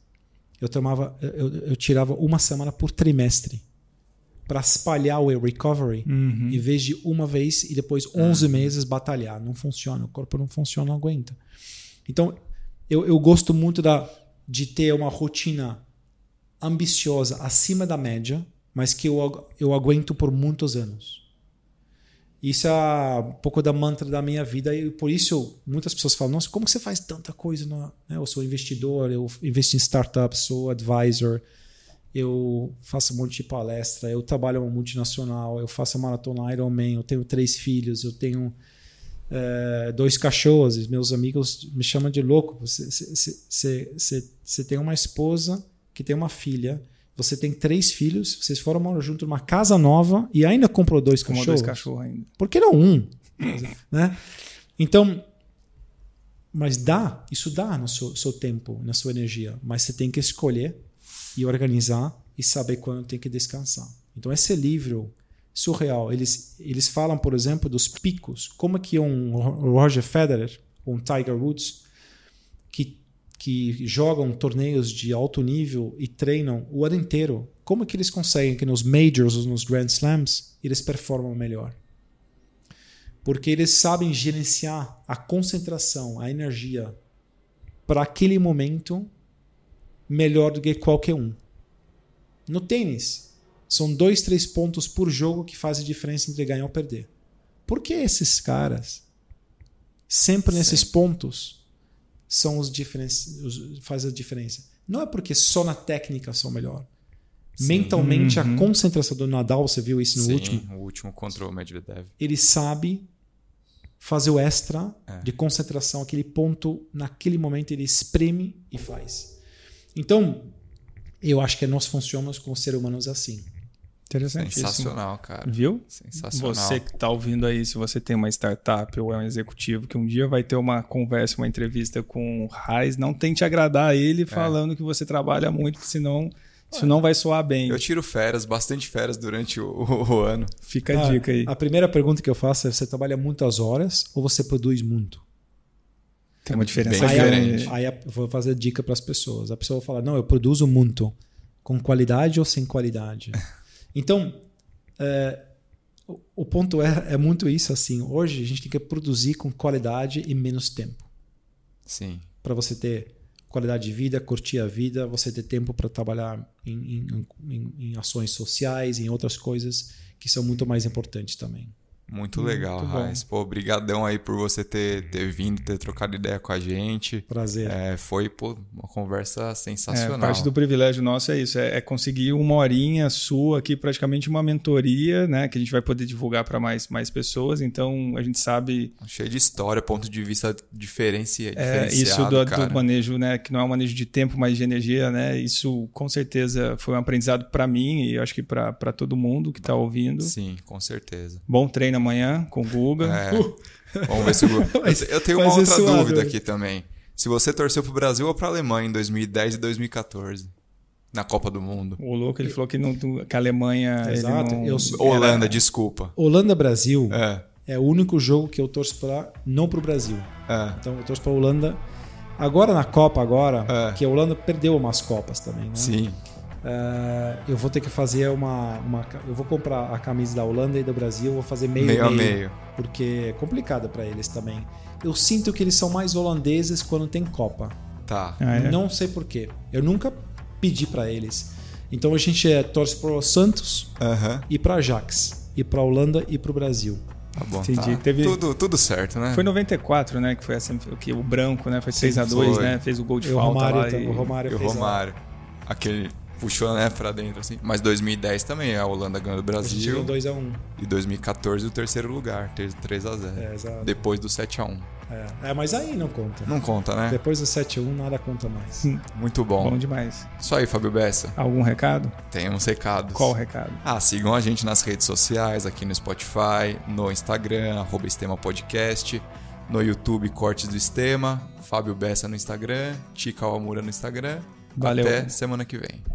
Eu tirava uma semana por trimestre para espalhar o recovery, em vez de uma vez e depois 11 meses batalhar. Não funciona, o corpo não funciona, não aguenta. Então, eu gosto muito de ter uma rotina ambiciosa, acima da média, mas que eu aguento por muitos anos. Isso é um pouco da mantra da minha vida e por isso muitas pessoas falam: nossa, como que você faz tanta coisa? Eu sou investidor, eu investo em startups, sou advisor, eu faço um monte de palestra, eu trabalho em uma multinacional, eu faço a maratona Ironman, eu tenho 3 filhos, eu tenho 2 cachorros, e meus amigos me chamam de louco. Você tem uma esposa que tem uma filha, você tem 3 filhos, vocês foram morar junto numa casa nova e ainda comprou 2 cachorros. 2 cachorros ainda. Por que não 1? Né? Então, mas isso dá no seu tempo, na sua energia, mas você tem que escolher e organizar e saber quando tem que descansar. Então esse livro surreal, eles falam, por exemplo, dos picos, como que um Roger Federer, um Tiger Woods, que jogam torneios de alto nível e treinam o ano inteiro, como que eles conseguem que nos Majors ou nos Grand Slams eles performam melhor? Porque eles sabem gerenciar a concentração, a energia para aquele momento melhor do que qualquer um. No tênis, são 2, 3 pontos por jogo que fazem diferença entre ganhar ou perder. Por que esses caras, sempre nesses pontos, são faz a diferença? Não é porque só na técnica são melhor. Sim. Mentalmente, a concentração do Nadal, você viu isso no último? Sim, o último contra o Medvedev. Ele sabe fazer o extra de concentração, aquele ponto, naquele momento ele espreme e faz. Então, eu acho que nós funcionamos com seres humanos assim. Interessante. Sensacional, cara. Viu? Sensacional. Você que está ouvindo aí, se você tem uma startup ou é um executivo que um dia vai ter uma conversa, uma entrevista com o Raiz, não tente agradar ele falando que você trabalha muito, porque senão isso não vai soar bem. Eu tiro férias, bastante férias durante o ano. Fica a dica aí. A primeira pergunta que eu faço é: você trabalha muitas horas ou você produz muito? Tem uma diferença bem diferente. Aí vou fazer dica para as pessoas. A pessoa fala: não, eu produzo muito. Com qualidade ou sem qualidade? Então, o ponto é muito isso. Assim, hoje a gente tem que produzir com qualidade e menos tempo. Sim. Para você ter qualidade de vida, curtir a vida, você ter tempo para trabalhar em ações sociais, em outras coisas que são muito mais importantes também. Muito legal, Raiz. Pô, brigadão aí por você ter vindo, ter trocado ideia com a gente. Prazer. Foi uma conversa sensacional. Parte do privilégio nosso é isso, é conseguir uma horinha sua aqui, praticamente uma mentoria, né, que a gente vai poder divulgar para mais pessoas. Então, a gente sabe... Cheio de história, ponto de vista diferenciado, isso do manejo, né, que não é um manejo de tempo, mas de energia, né? Isso, com certeza, foi um aprendizado para mim e eu acho que para todo mundo que está ouvindo. Sim, com certeza. Bom treino amanhã com o Guga. Vamos ver se o Guga... Eu tenho uma outra dúvida aqui também. Se você torceu pro Brasil ou pra Alemanha em 2010 e 2014? Na Copa do Mundo. O louco, ele falou que a Alemanha... Exato. Holanda, desculpa. Holanda-Brasil é o único jogo que eu torço não pro Brasil. Então eu torço pra Holanda. Agora na Copa, que a Holanda perdeu umas Copas também, né? Sim. Eu vou ter que fazer eu vou comprar a camisa da Holanda e do Brasil, vou fazer meio a meio, porque é complicado para eles também. Eu sinto que eles são mais holandeses quando tem Copa. Tá. Não sei porquê. Eu nunca pedi para eles. Então a gente torce pro Santos e para Ajax, e para Holanda e pro Brasil. Tá bom. Entendi. Tá. Tudo certo, né? Foi 94, né? Que foi assim, o branco, né? Foi 3-2, né? Fez o gol de falta lá. O Romário fez. Aquele puxou, né, pra dentro, assim. Mas 2010 também, a Holanda ganhou do Brasil. 2-1. E 2014 o terceiro lugar, 3-0. Exato. Depois do 7-1. Mas aí não conta. Não conta, né? Depois do 7-1 nada conta mais. Muito bom. Bom demais. Isso aí, Fábio Bessa. Algum recado? Tem uns recados. Qual o recado? Sigam a gente nas redes sociais, aqui no Spotify, no Instagram, @StemaPodcast, no YouTube, Cortes do Estema, Fábio Bessa no Instagram, Tica Awamura no Instagram. Valeu. Até semana que vem.